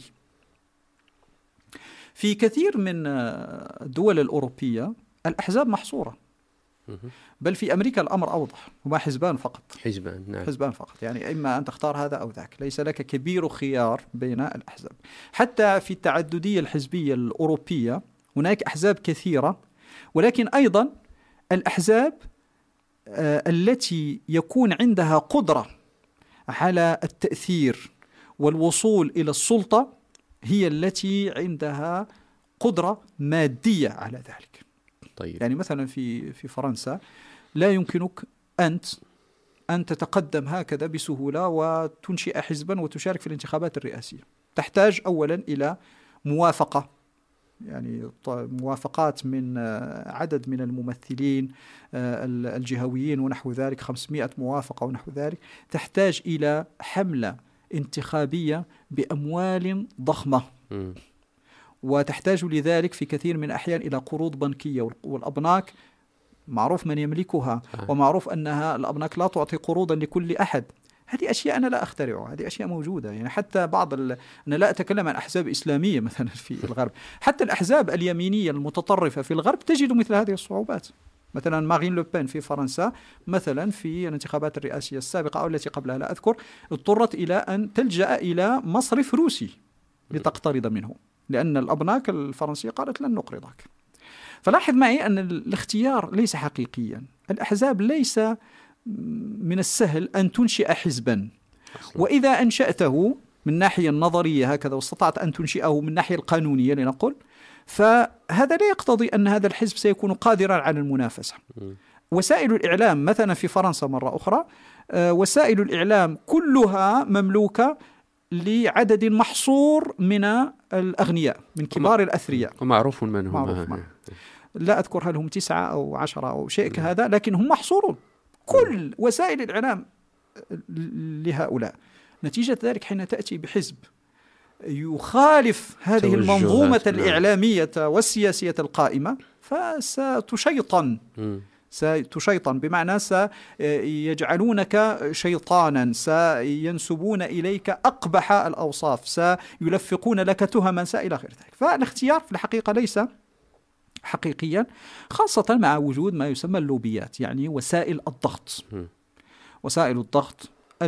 في كثير من الدول الأوروبية الأحزاب محصورة، بل في أمريكا الأمر أوضح، هما حزبان فقط. نعم. حزبان فقط، يعني إما أن تختار هذا أو ذاك، ليس لك كبير خيار بين الأحزاب. حتى في التعددية الحزبية الأوروبية هناك أحزاب كثيرة، ولكن أيضا الأحزاب التي يكون عندها قدرة على التأثير والوصول إلى السلطة هي التي عندها قدرة مادية على ذلك. طيب. يعني مثلا في فرنسا لا يمكنك أن تتقدم هكذا بسهولة وتنشئ حزبا وتشارك في الانتخابات الرئاسية. تحتاج أولا إلى موافقة يعني موافقات من عدد من الممثلين الجهويين ونحو ذلك، 500 موافقة ونحو ذلك، تحتاج إلى حملة انتخابية بأموال ضخمة، وتحتاج لذلك في كثير من الأحيان إلى قروض بنكية، والأبناك معروف من يملكها، ومعروف أنها الأبناك لا تعطي قروضا لكل أحد. هذه أشياء أنا لا أخترعها، هذه أشياء موجودة. يعني حتى أنا لا أتكلم عن أحزاب إسلامية مثلا في الغرب، حتى الأحزاب اليمينية المتطرفة في الغرب تجد مثل هذه الصعوبات. مثلا مارين لوبين في فرنسا مثلا في الانتخابات الرئاسية السابقة أو التي قبلها لا أذكر، اضطرت إلى أن تلجأ إلى مصرف روسي لتقترض منه، لأن الأبناك الفرنسية قالت لن نقرضك. فلاحظ معي أن الاختيار ليس حقيقيا. الأحزاب ليس من السهل أن تنشئ حزبا، وإذا أنشأته من ناحية النظرية هكذا واستطعت أن تنشئه من ناحية القانونية لنقل، فهذا لا يقتضي أن هذا الحزب سيكون قادرا على المنافسة. وسائل الإعلام مثلا في فرنسا مرة أخرى، وسائل الإعلام كلها مملوكة لعدد محصور من الأغنياء، من كبار الأثرياء، ومعروف من هم، لا أذكر هل هم 9 أو 10 أو شيء كهذا، لكن هم محصورون. كل وسائل الإعلام لهؤلاء. نتيجة ذلك حين تأتي بحزب يخالف هذه المنظومة الإعلامية والسياسية القائمة، فستشيطن، ستشيطن بمعنى سيجعلونك شيطانا، سينسبون إليك أقبح الأوصاف، سيلفقون لك تهما إلى غير ذلك. فالاختيار في الحقيقة ليس حقيقيا، خاصة مع وجود ما يسمى اللوبيات، يعني وسائل الضغط. وسائل الضغط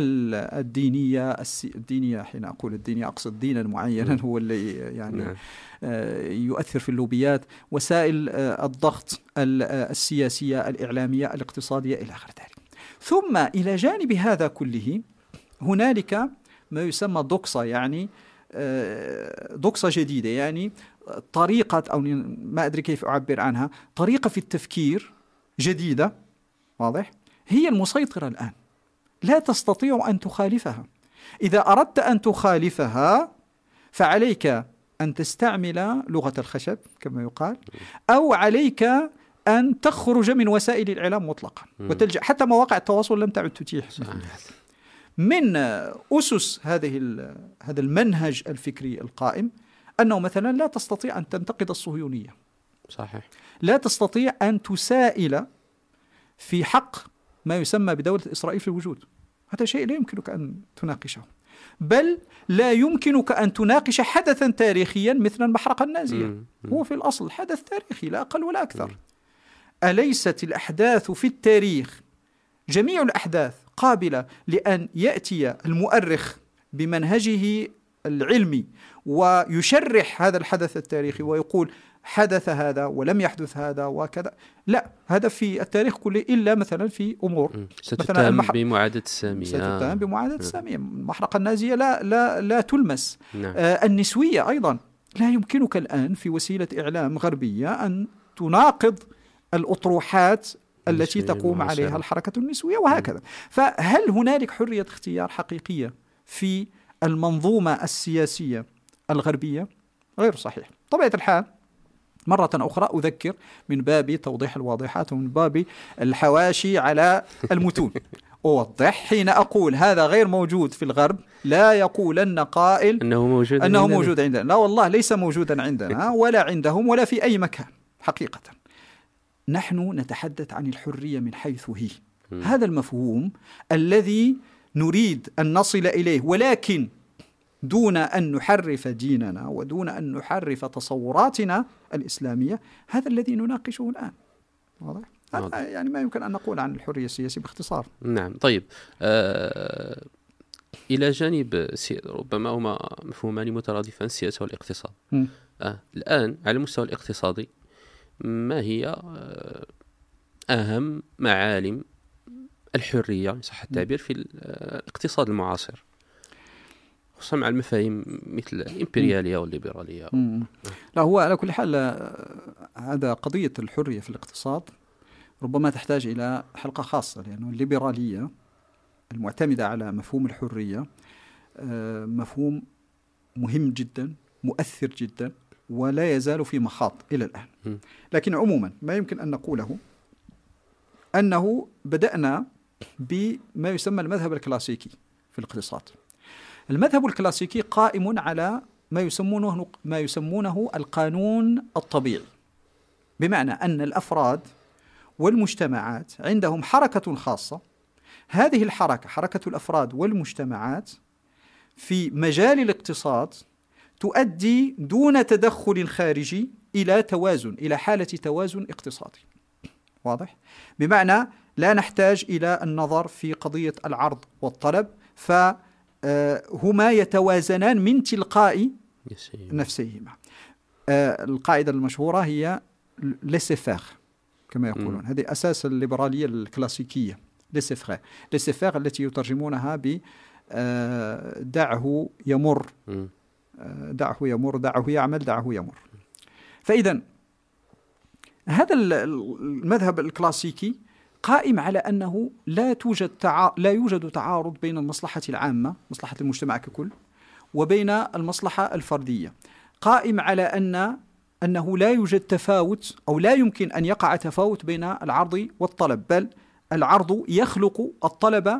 الدينية، حين أقول الدينية أقصد دينا معينا هو اللي يعني يؤثر في اللوبيات، وسائل الضغط السياسية الإعلامية الاقتصادية إلى آخر ذلك. ثم إلى جانب هذا كله هنالك ما يسمى دوكسا، يعني دوكسا جديدة، يعني طريقة، أو ما أدري كيف أعبر عنها، طريقة في التفكير جديدة، واضح، هي المسيطرة الآن، لا تستطيع أن تخالفها. إذا أردت أن تخالفها فعليك أن تستعمل لغة الخشب كما يقال، أو عليك أن تخرج من وسائل الإعلام مطلقا وتلجأ، حتى مواقع التواصل لم تعد تتيح. من أسس هذا المنهج الفكري القائم أنه مثلا لا تستطيع أن تنتقد الصهيونية، صحيح، لا تستطيع أن تسائل في حق ما يسمى بدولة إسرائيل في الوجود. هذا شيء لا يمكنك أن تناقشه، بل لا يمكنك أن تناقش حدثا تاريخيا مثل المحرقة النازية. هو في الأصل حدث تاريخي لا أقل ولا أكثر. أليست الأحداث في التاريخ، جميع الأحداث، قابلة لأن يأتي المؤرخ بمنهجه العلمي ويشرح هذا الحدث التاريخي ويقول حدث هذا ولم يحدث هذا وكذا؟ لا، هذا في التاريخ كله إلا مثلا في أمور ستتهم بمعادة السامية، ستتهم بمعادة السامية. المحرقة النازية لا تلمس. النسوية أيضا لا يمكنك الآن في وسيلة إعلام غربية أن تناقض الأطروحات التي تقوم عليها الحركة النسوية وهكذا. فهل هنالك حرية اختيار حقيقية في المنظومة السياسية الغربية؟ غير صحيح. طبيعة الحال مرة أخرى أذكر من باب توضيح الواضحات ومن باب الحواشي على المتون، أوضح حين أقول هذا غير موجود في الغرب لا يقولن قائل أنه موجود عندنا. لا والله ليس موجودا عندنا ولا عندهم ولا في أي مكان. حقيقة نحن نتحدث عن الحرية من حيث هي، هذا المفهوم الذي نريد أن نصل إليه، ولكن دون أن نحرف ديننا ودون أن نحرف تصوراتنا الإسلامية. هذا الذي نناقشه الآن. واضح؟ هذا يعني ما يمكن أن نقول عن الحرية السياسية باختصار. نعم. طيب، إلى جانب ربما هما مفهومان مترادفان، السياسة والاقتصاد. الآن على المستوى الاقتصادي ما هي أهم معالم الحرية صح التعبير في الاقتصاد المعاصر، خصوصا مع المفاهيم مثل الإمبريالية والليبرالية؟ لا، هو على كل حال هذا قضية الحرية في الاقتصاد ربما تحتاج إلى حلقة خاصة، لأنه الليبرالية المعتمدة على مفهوم الحرية مفهوم مهم جدا، مؤثر جدا، ولا يزال في مخاض إلى الآن. لكن عموما ما يمكن أن نقوله أنه بدأنا بما يسمى المذهب الكلاسيكي في الاقتصاد. المذهب الكلاسيكي قائم على ما يسمونه القانون الطبيعي، بمعنى أن الأفراد والمجتمعات عندهم حركة خاصة، هذه الحركة حركة الأفراد والمجتمعات في مجال الاقتصاد تؤدي دون تدخل خارجي إلى توازن، إلى حالة توازن اقتصادي. واضح؟ بمعنى لا نحتاج إلى النظر في قضية العرض والطلب، فهما يتوازنان من تلقاء نفسيهما. القاعدة المشهورة هي laissez-faire كما يقولون، هذه أساس الليبرالية الكلاسيكية، laissez-faire التي يترجمونها ب دعه يمر، دعه يمر، دعه يعمل، دعه يمر. فإذا هذا المذهب الكلاسيكي قائم على أنه لا يوجد تعارض بين المصلحة العامة، مصلحة المجتمع ككل، وبين المصلحة الفردية. قائم على أنه لا يوجد تفاوت، أو لا يمكن أن يقع تفاوت بين العرض والطلب، بل العرض يخلق الطلب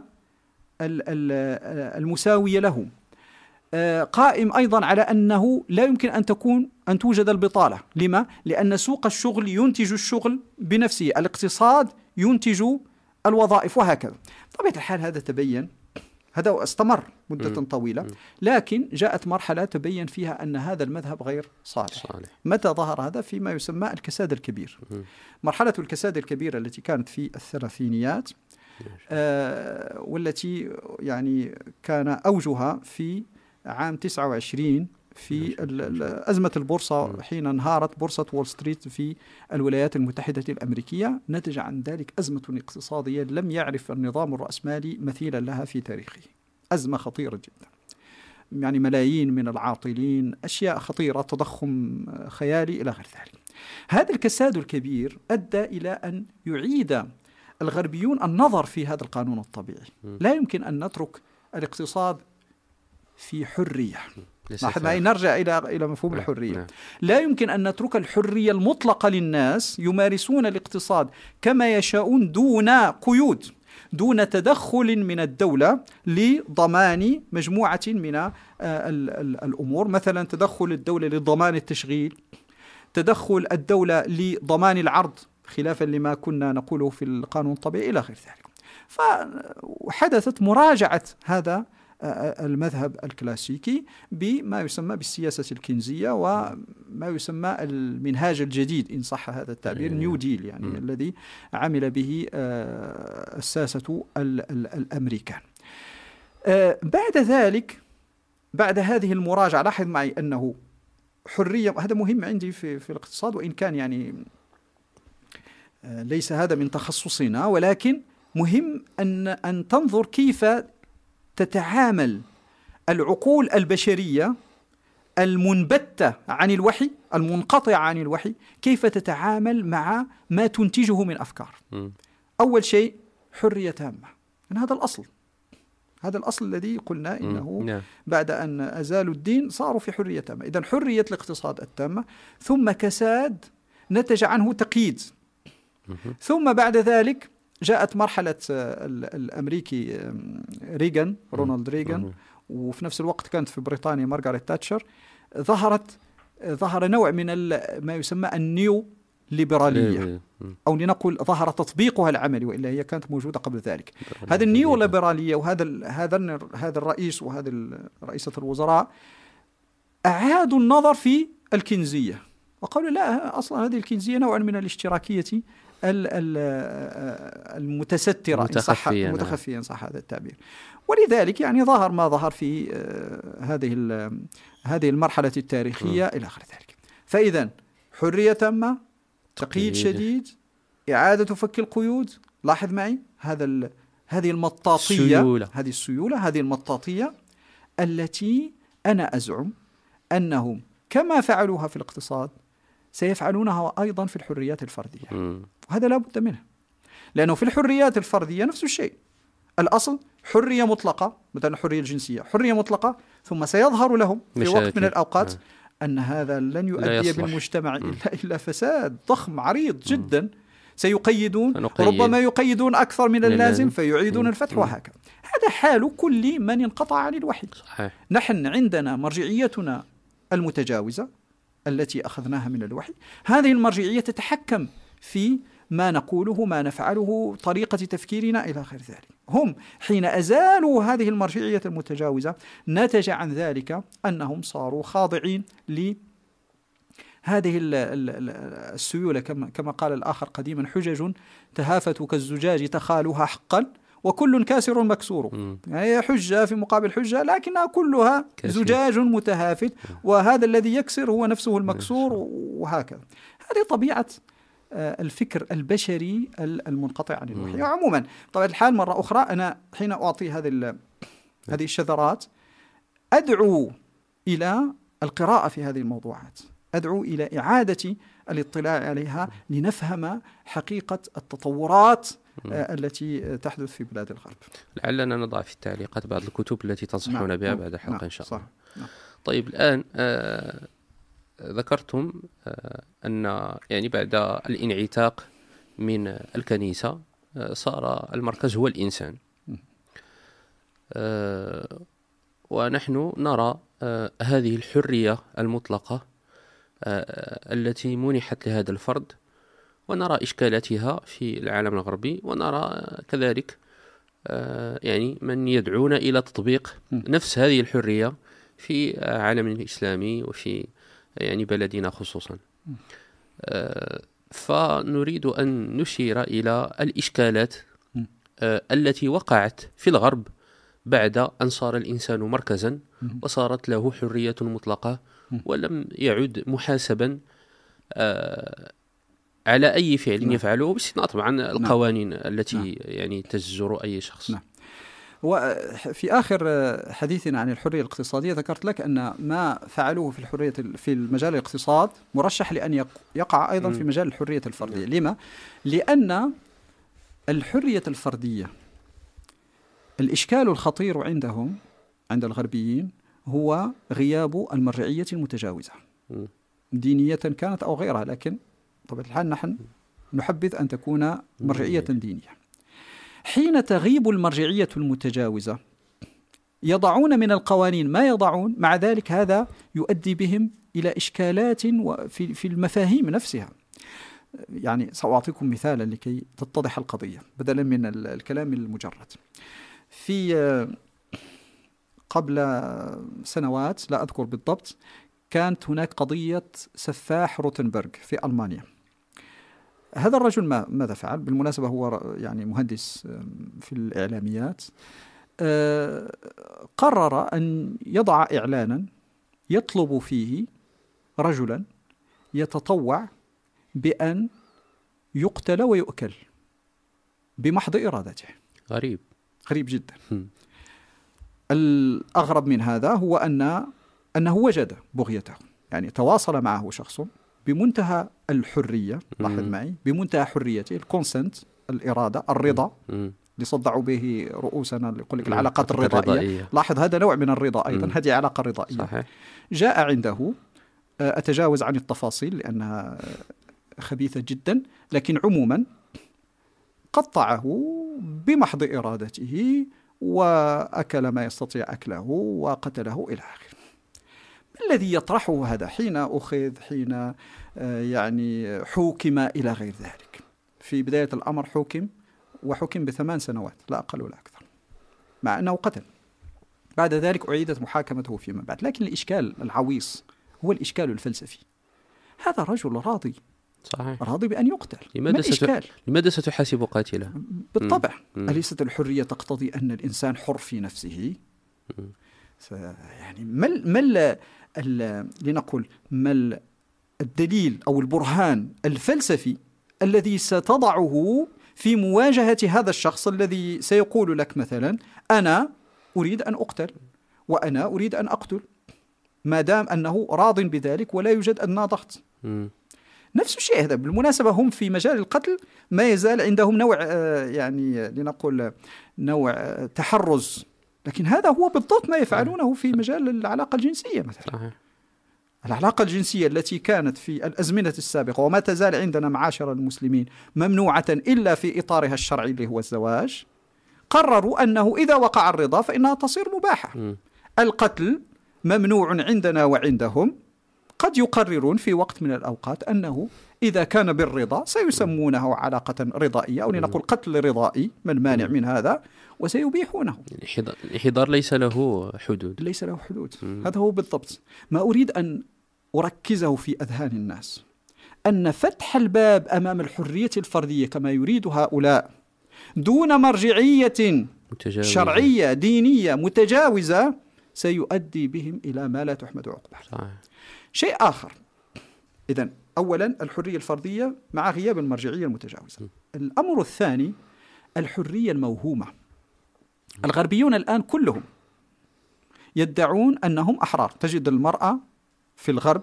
المساوي له. قائم أيضا على أنه لا يمكن أن توجد البطالة. لما؟ لأن سوق الشغل ينتج الشغل بنفسه، الاقتصاد ينتج الوظائف، وهكذا. طبيعة الحال هذا تبين، هذا استمر مدة طويلة، لكن جاءت مرحلة تبين فيها أن هذا المذهب غير صالح. متى ظهر هذا؟ فيما يسمى الكساد الكبير. مرحلة الكساد الكبير التي كانت في الثلاثينيات، والتي يعني كان أوجها في عام 29 في أزمة البورصة، حين انهارت بورصة وول ستريت في الولايات المتحدة الأمريكية. نتج عن ذلك أزمة اقتصادية لم يعرف النظام الرأسمالي مثيلا لها في تاريخه، أزمة خطيرة جدا، يعني ملايين من العاطلين، أشياء خطيرة، تضخم خيالي إلى غير ذلك. هذا الكساد الكبير أدى إلى أن يعيد الغربيون النظر في هذا القانون الطبيعي. لا يمكن أن نترك الاقتصاد في حرية. نرجع إلى مفهوم الحرية. لا يمكن أن نترك الحرية المطلقة للناس يمارسون الاقتصاد كما يشاءون دون قيود، دون تدخل من الدولة لضمان مجموعة من الأمور، مثلا تدخل الدولة لضمان التشغيل، تدخل الدولة لضمان العرض خلافا لما كنا نقوله في القانون الطبيعي إلى غير ذلك. فحدثت مراجعة هذا المذهب الكلاسيكي بما يسمى بالسياسة الكينزية، وما يسمى المنهاج الجديد إن صح هذا التعبير، نيو ديل، يعني الذي عمل به الساسة الأمريكان. بعد ذلك، بعد هذه المراجعة، لاحظ معي أنه حرية، هذا مهم عندي في الاقتصاد، وإن كان يعني ليس هذا من تخصصنا، ولكن مهم أن تنظر كيف تتعامل العقول البشرية المنبتة عن الوحي، المنقطعة عن الوحي، كيف تتعامل مع ما تنتجه من أفكار. أول شيء حرية تامة، هذا الأصل، هذا الأصل الذي قلنا إنه بعد أن أزالوا الدين صاروا في حرية تامة. إذن حرية الاقتصاد التامة، ثم كساد نتج عنه تقييد، ثم بعد ذلك جاءت مرحلة الأمريكي ريغان، رونالد ريغان، وفي نفس الوقت كانت في بريطانيا مارغريت تاتشر. ظهر نوع من ما يسمى النيو ليبرالية، أو لنقل ظهر تطبيقها العملي، وإلا هي كانت موجودة قبل ذلك. هذا النيو ليبرالية، وهذا الرئيس وهذه رئيسة الوزراء أعادوا النظر في الكنزية، وقالوا لا، أصلا هذه الكنزية نوع من الاشتراكية المتسترة، متخفية إن صح هذا التعبير. ولذلك يعني ظهر ما ظهر في هذه المرحلة التاريخية إلى آخر ذلك. فإذا حرية تامة، تقييد شديد، إعادة فك القيود. لاحظ معي هذه المطاطية، هذه السيولة، هذه المطاطية التي أنا أزعم أنهم كما فعلوها في الاقتصاد سيفعلونها أيضا في الحريات الفردية. وهذا لا بد منه، لأنه في الحريات الفردية نفس الشيء. الأصل حرية مطلقة، مثلا الحرية الجنسية حرية مطلقة، ثم سيظهر لهم في وقت من الأوقات أن هذا لن يؤدي بالمجتمع إلا فساد ضخم عريض جدا. سيقيدون، ربما يقيدون أكثر من اللازم فيعيدون الفتح، وهكذا. هذا حال كل من انقطع عن الوحي. صحيح. نحن عندنا مرجعيتنا المتجاوزة التي أخذناها من الوحي، هذه المرجعية تتحكم في ما نقوله، ما نفعله، طريقة تفكيرنا إلى غير ذلك. هم حين أزالوا هذه المرجعية المتجاوزة نتج عن ذلك أنهم صاروا خاضعين لهذه السيولة، كما قال الآخر قديما: حجج تهافت كالزجاج تخالها حقا وكل كاسر مكسور. يعني حجة في مقابل حجة لكنها كلها زجاج متهافت، وهذا الذي يكسر هو نفسه المكسور، وهكذا. هذه طبيعة الفكر البشري المنقطع عن الوحي. عموما طبعا الحال مرة أخرى أنا حين أعطي هذه الشذرات أدعو إلى القراءة في هذه الموضوعات، أدعو إلى إعادة الاطلاع عليها لنفهم حقيقة التطورات التي تحدث في بلاد الغرب. لعلنا نضع في التعليقات بعض الكتب التي تنصحون بها بعد الحلقة إن شاء الله. طيب الآن ذكرتم أن يعني بعد الانعتاق من الكنيسة صار المركز هو الإنسان، ونحن نرى هذه الحرية المطلقة التي منحت لهذا الفرد، ونرى إشكالاتها في العالم الغربي، ونرى كذلك يعني من يدعون إلى تطبيق نفس هذه الحرية في عالمنا الإسلامي وفي يعني بلدنا خصوصا. فنريد أن نشير إلى الإشكالات التي وقعت في الغرب بعد أن صار الإنسان مركزا وصارت له حرية مطلقة، ولم يعد محاسبا على أي فعل يفعله، باستثناء طبعا القوانين التي يعني تزجر أي شخص. وفي آخر حديثنا عن الحرية الاقتصادية ذكرت لك أن ما فعلوه في المجال الاقتصاد مرشح لأن يقع أيضا في مجال الحرية الفردية. لما؟ لأن الحرية الفردية الإشكال الخطير عندهم عند الغربيين هو غياب المرجعية المتجاوزة دينية كانت أو غيرها، لكن طبعا الحال نحن نحبذ أن تكون مرجعية دينية. حين تغيب المرجعية المتجاوزة يضعون من القوانين ما يضعون، مع ذلك هذا يؤدي بهم إلى إشكالات في المفاهيم نفسها. يعني سأعطيكم مثالا لكي تتضح القضية بدلا من الكلام المجرد. في قبل سنوات لا أذكر بالضبط كانت هناك قضية سفاح روتنبرغ في ألمانيا. هذا الرجل ماذا فعل؟ بالمناسبة هو يعني مهندس في الإعلاميات. قرر أن يضع إعلانا يطلب فيه رجلا يتطوع بأن يقتل ويؤكل بمحض إرادته. غريب جدا. الأغرب من هذا هو أنه وجد بغيته، يعني تواصل معه شخص بمنتهى الحرية، لاحظ معي، بمنتهى حريته، الكونسنت، الإرادة، الرضا اللي صدعوا به رؤوسنا اللي يقول لك العلاقات الرضائية. لاحظ هذا نوع من الرضا أيضا، هذه علاقة رضائية. صحيح. جاء عنده، أتجاوز عن التفاصيل لأنها خبيثة جدا، لكن عموما قطعه بمحض إرادته وأكل ما يستطيع أكله وقتله إلى آخره. ما الذي يطرحه هذا حين أخذ، حين يعني حوكم إلى غير ذلك؟ في بداية الأمر حكم ب8 سنوات لا أقل ولا أكثر، مع أنه قتل. بعد ذلك أعيدت محاكمته فيما بعد. لكن الإشكال العويص هو الإشكال الفلسفي. هذا رجل راضي. صحيح. راضي بأن يقتل. لماذا ستحاسب قاتله؟ بالطبع. أليست الحرية تقتضي أن الإنسان حر في نفسه؟ يعني لنقل ما الدليل أو البرهان الفلسفي الذي ستضعه في مواجهة هذا الشخص الذي سيقول لك مثلا أنا أريد أن أقتل وأنا أريد أن أقتل، ما دام أنه راض بذلك ولا يوجد أدنى ضغط. نفس الشيء هذا بالمناسبة. هم في مجال القتل ما يزال عندهم نوع يعني لنقل نوع تحرز، لكن هذا هو بالضبط ما يفعلونه في مجال العلاقة الجنسية مثلا. العلاقة الجنسية التي كانت في الأزمنة السابقة وما تزال عندنا معاشر المسلمين ممنوعة إلا في إطارها الشرعي اللي هو الزواج، قرروا أنه إذا وقع الرضا فإنها تصير مباحة. القتل ممنوع عندنا وعندهم، قد يقررون في وقت من الأوقات أنه إذا كان بالرضا سيسمونه علاقة رضائية، أو لنقول قتل رضائي، ما المانع من هذا، وسيبيحونه. الانحدار ليس له حدود. ليس له حدود. هذا هو بالضبط ما أريد أن أركزه في أذهان الناس، أن فتح الباب أمام الحرية الفردية كما يريد هؤلاء دون مرجعية شرعية دينية متجاوزة سيؤدي بهم إلى ما لا تحمد عقباه. شيء آخر، إذن أولا الحرية الفردية مع غياب المرجعية المتجاوزة. الأمر الثاني الحرية الموهومة. الغربيون الآن كلهم يدعون أنهم أحرار. تجد المرأة في الغرب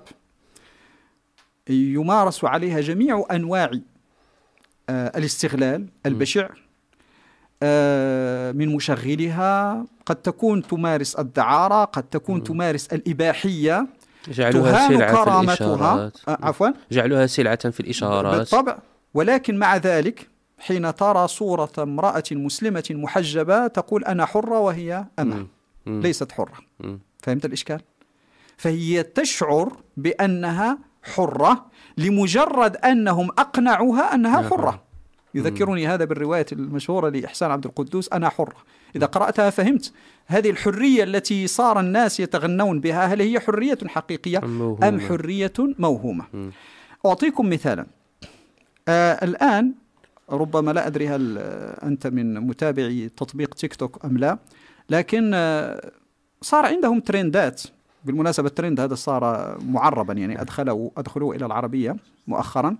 يمارس عليها جميع أنواع الاستغلال البشع، من مشغلها، قد تكون تمارس الدعارة، قد تكون تمارس الإباحية، تهان كرامتها، جعلوها سلعة في الإشارات بالطبع. ولكن مع ذلك حين ترى صورة امرأة مسلمة محجبة تقول أنا حرة وهي أمة ليست حرة. فهمت الإشكال؟ فهي تشعر بأنها حرة لمجرد أنهم أقنعوها أنها حرة. يذكرني هذا بالرواية المشهورة لإحسان عبد القدوس أنا حرة. إذا قرأتها فهمت هذه الحرية التي صار الناس يتغنون بها، هل هي حرية حقيقية أم حرية موهومة؟ أعطيكم مثالا. الآن ربما لا أدري هل أنت من متابعي تطبيق تيك توك أم لا، لكن صار عندهم ترندات. بالمناسبة الترند هذا صار معربا، يعني أدخلوا إلى العربية مؤخرا.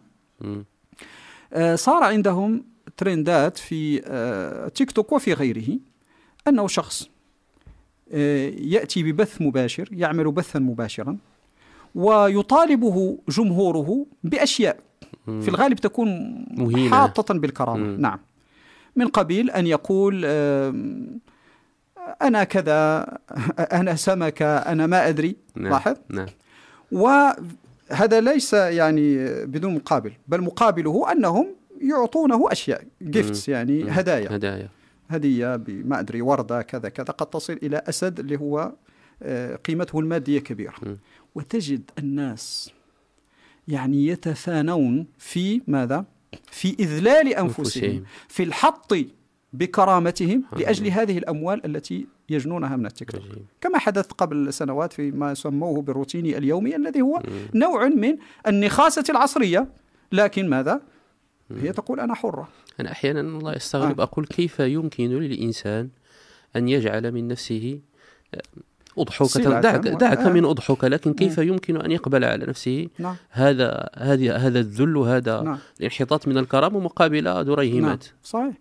صار عندهم ترندات في تيك توك وفي غيره، أنه شخص يأتي ببث مباشر، يعمل بثا مباشرا، ويطالبه جمهوره بأشياء في الغالب تكون مهينة، حاطة بالكرامة. نعم، من قبيل أن يقول أنا كذا، أنا سمكة، أنا ما أدري. لاحظ. وهذا ليس يعني بدون مقابل، بل مقابله أنهم يعطونه أشياء جيفتس، يعني هدية بما أدري وردة كذا كذا، قد تصل إلى أسد اللي هو قيمته المادية كبيرة. وتجد الناس يعني يتفانون في ماذا؟ في إذلال أنفسهم، في الحط بكرامتهم لأجل هذه الأموال التي يجنونها من التيك توك، كما حدث قبل سنوات في ما سموه بالروتين اليومي، الذي هو نوع من النخاسة العصرية. لكن ماذا؟ هي تقول أنا حرة. أنا أحيانا الله يستغرب، أقول كيف يمكن للإنسان أن يجعل من نفسه أضحوكة، دعك من أضحوكة، لكن كيف يمكن أن يقبل على نفسه هذا الذل، هذا الانحطاط من الكرامة مقابل دريهمات. صحيح.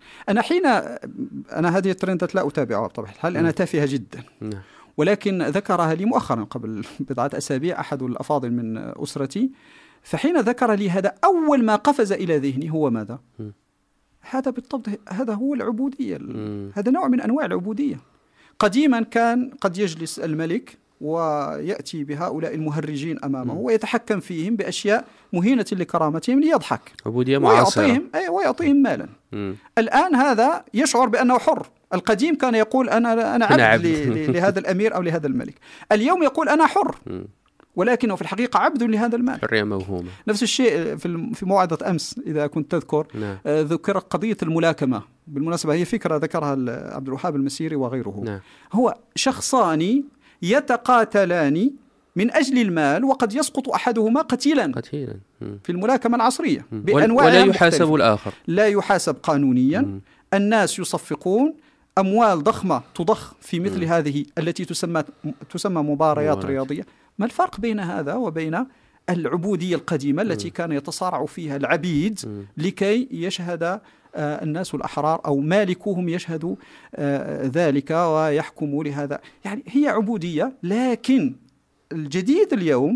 أنا هذه الترندات لا أتابعها بطبيعة الحال، أنا تافهة جدا. ولكن ذكرها لي مؤخرا قبل بضعة أسابيع أحد الأفاضل من أسرتي، فحين ذكر لي هذا أول ما قفز إلى ذهني هو ماذا؟ هذا بالضبط، هذا هو العبودية. هذا نوع من أنواع العبودية. قديما كان قد يجلس الملك ويأتي بهؤلاء المهرجين أمامه ويتحكم فيهم بأشياء مهينة لكرامتهم ليضحك، عبودية معاصرة، ويعطيهم مالا. الآن هذا يشعر بأنه حر. القديم كان يقول أنا عبد لهذا الأمير أو لهذا الملك. اليوم يقول أنا حر، ولكنه في الحقيقة عبد لهذا المال. حرية موهومة. نفس الشيء في موعظة أمس إذا كنت تذكر، ذكر قضية الملاكمة. بالمناسبة هي فكرة ذكرها عبد الوهاب المسيري وغيره. هو شخصان يتقاتلان من أجل المال، وقد يسقط أحدهما قتيلا في الملاكمة العصرية بأنواعها ولا يحاسب الآخر، لا يحاسب قانونيا. الناس يصفقون أموال ضخمة تضخ في مثل هذه التي تسمى مباريات رياضية. ما الفرق بين هذا وبين العبودية القديمة التي كان يتصارع فيها العبيد لكي يشهد الناس الأحرار أو مالكوهم يشهدوا ذلك ويحكموا لهذا؟ يعني هي عبودية، لكن الجديد اليوم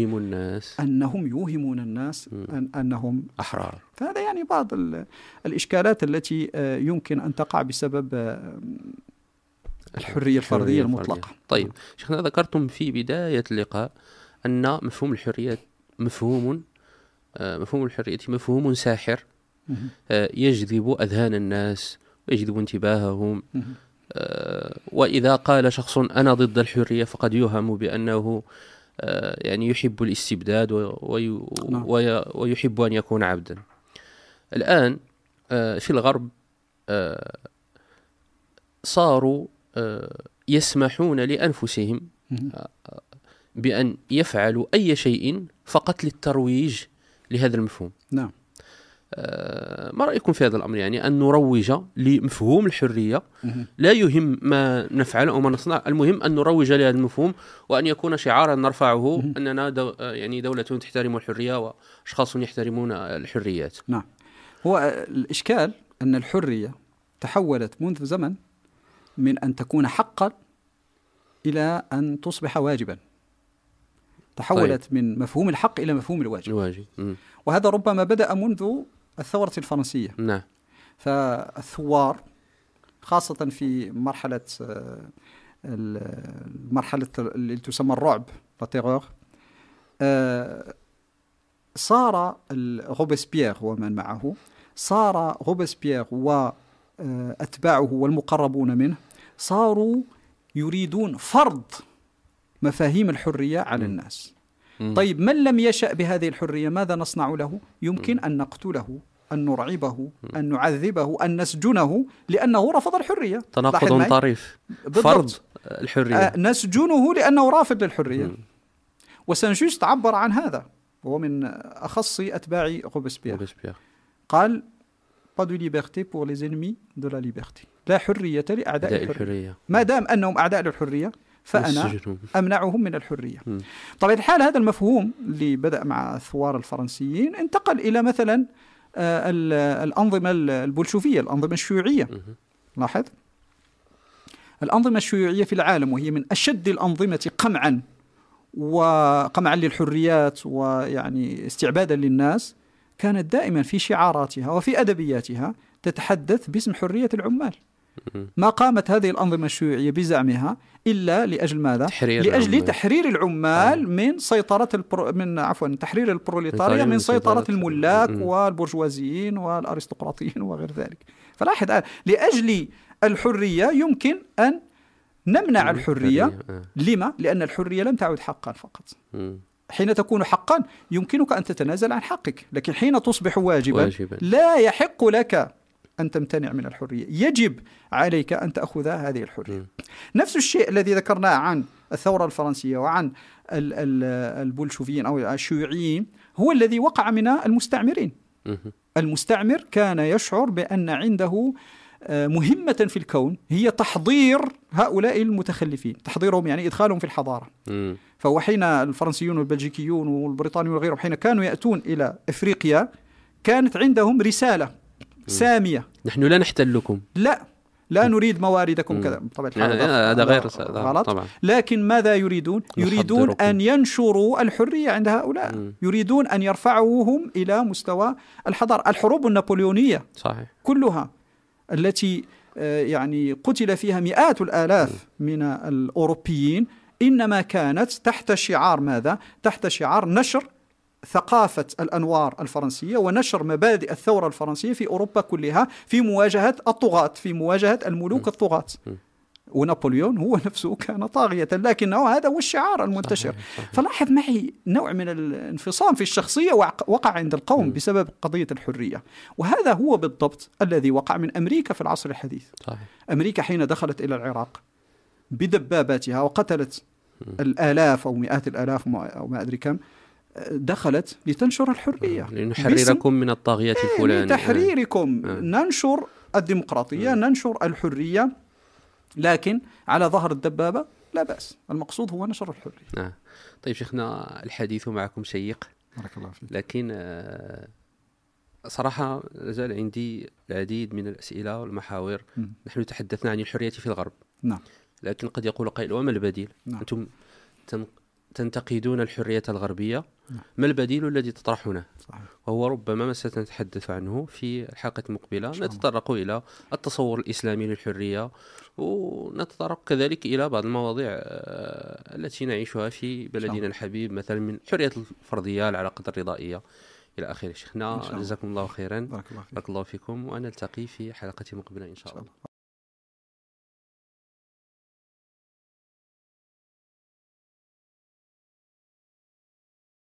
أنهم يوهمون الناس أنهم أحرار. فهذا يعني بعض الإشكالات التي يمكن أن تقع بسبب الحرية الفردية المطلقة. طيب شيخنا، ذكرتم في بداية اللقاء أن مفهوم الحرية مفهوم ساحر يجذب أذهان الناس ويجذب انتباههم. وإذا قال شخص أنا ضد الحرية فقد يوهم بأنه يعني يحب الاستبداد ويحب أن يكون عبدا. الآن في الغرب صاروا يسمحون لأنفسهم بأن يفعلوا أي شيء فقط للترويج لهذا المفهوم. نعم. ما رأيكم في هذا الأمر؟ يعني أن نروج لمفهوم الحرية، لا يهم ما نفعل أو ما نصنع، المهم أن نروج لهذا المفهوم وأن يكون شعارا نرفعه أننا يعني دولة تحترم الحرية وأشخاص يحترمون الحريات. نعم. هو الإشكال أن الحرية تحولت منذ زمن من أن تكون حقا إلى أن تصبح واجبا. تحولت طيب. من مفهوم الحق إلى مفهوم الواجب. وهذا ربما بدأ منذ الثورة الفرنسية. نعم. فالثوار خاصة في مرحلة اللي تسمى الرعب، لا، صار روبسبيير ومن معه، صار روبسبيير وأتباعه والمقربون منه صاروا يريدون فرض مفاهيم الحرية على الناس. طيب من لم يشأ بهذه الحرية ماذا نصنع له؟ يمكن أن نقتله، أن نرعبه، أن نعذبه، أن نسجنه لأنه رفض الحرية. تناقض طريف. فرض الحرية نسجنه لأنه رافض للحرية. وسان-جوست عبر عن هذا، هو من أخص أتباع روبسبيير. قال pas de liberté pour les ennemis de la liberté. لا حرية لأعداء الحرية. ما دام أنهم أعداء للحرية فأنا أمنعهم من الحرية. طبعا الحال هذا المفهوم اللي بدأ مع الثوار الفرنسيين انتقل إلى مثلا الأنظمة البولشوفية، الأنظمة الشيوعية. لاحظ الأنظمة الشيوعية في العالم، وهي من أشد الأنظمة قمعا للحريات ويعني استعبادا للناس، كانت دائما في شعاراتها وفي أدبياتها تتحدث باسم حرية العمال. ما قامت هذه الأنظمة الشيوعية بزعمها إلا لأجل ماذا؟ لأجل تحرير العمال من سيطرة تحرير البروليتاريا من سيطرة الملاك والبرجوازيين والأرستقراطيين وغير ذلك. فلاحظ لأجل الحرية يمكن أن نمنع الحرية. لما؟ لأن الحرية لم تعد حقا فقط. حين تكون حقا يمكنك أن تتنازل عن حقك، لكن حين تصبح واجبا لا يحق لك أن تمتنع من الحرية، يجب عليك أن تأخذ هذه الحرية. نفس الشيء الذي ذكرناه عن الثورة الفرنسية وعن البولشوفيين أو الشيوعيين هو الذي وقع من المستعمرين. المستعمر كان يشعر بأن عنده مهمة في الكون هي تحضير هؤلاء المتخلفين، تحضيرهم يعني إدخالهم في الحضارة. فهو حين الفرنسيون والبلجيكيون والبريطانيون وغيرهم حين كانوا يأتون إلى إفريقيا كانت عندهم رسالة سامية: نحن لا نحتلكم، لا نريد مواردكم كذا. طبعا هذا غير غلط طبعا. لكن ماذا يريدون؟ يريدون أن ينشروا الحرية عند هؤلاء. يريدون أن يرفعوهم إلى مستوى الحضارة. الحروب النابليونية صحيح كلها التي يعني قتل فيها مئات الآلاف من الأوروبيين إنما كانت تحت شعار ماذا؟ تحت شعار نشر ثقافة الأنوار الفرنسية ونشر مبادئ الثورة الفرنسية في أوروبا كلها في مواجهة الطغاة، في مواجهة الملوك الطغاة. ونابليون هو نفسه كان طاغية، لكنه هذا هو الشعار المنتشر. صحيح. فلاحظ معي نوع من الانفصام في الشخصية وقع عند القوم بسبب قضية الحرية. وهذا هو بالضبط الذي وقع من أمريكا في العصر الحديث. صحيح. أمريكا حين دخلت إلى العراق بدباباتها وقتلت الآلاف أو مئات الآلاف أو ما أدري كم، دخلت لتنشر الحرية، لنحرركم من الطاغية الفلانية، لتحريركم. ننشر الديمقراطية، ننشر الحرية، لكن على ظهر الدبابة لا بأس. المقصود هو نشر الحرية. طيب شيخنا، الحديث معكم شيق، بارك الله فيك. لكن صراحة لازال عندي العديد من الأسئلة والمحاور. نحن تحدثنا عن الحرية في الغرب. نعم. لكن قد يقول قائل: وما البديل؟ نعم. أنتم تنتقدون الحرية الغربية، ما البديل الذي تطرحونه؟ صحيح. وهو ربما ما سنتحدث عنه في الحلقة المقبلة. نتطرق إلى التصور الإسلامي للحرية، ونتطرق كذلك إلى بعض المواضيع التي نعيشها في بلدنا الحبيب، مثلا من حرية الفردية، العلاقات الرضائية إلى آخره. شيخنا جزاكم الله خيرا، بارك الله فيكم، ونلتقي في حلقة مقبلة إن شاء الله.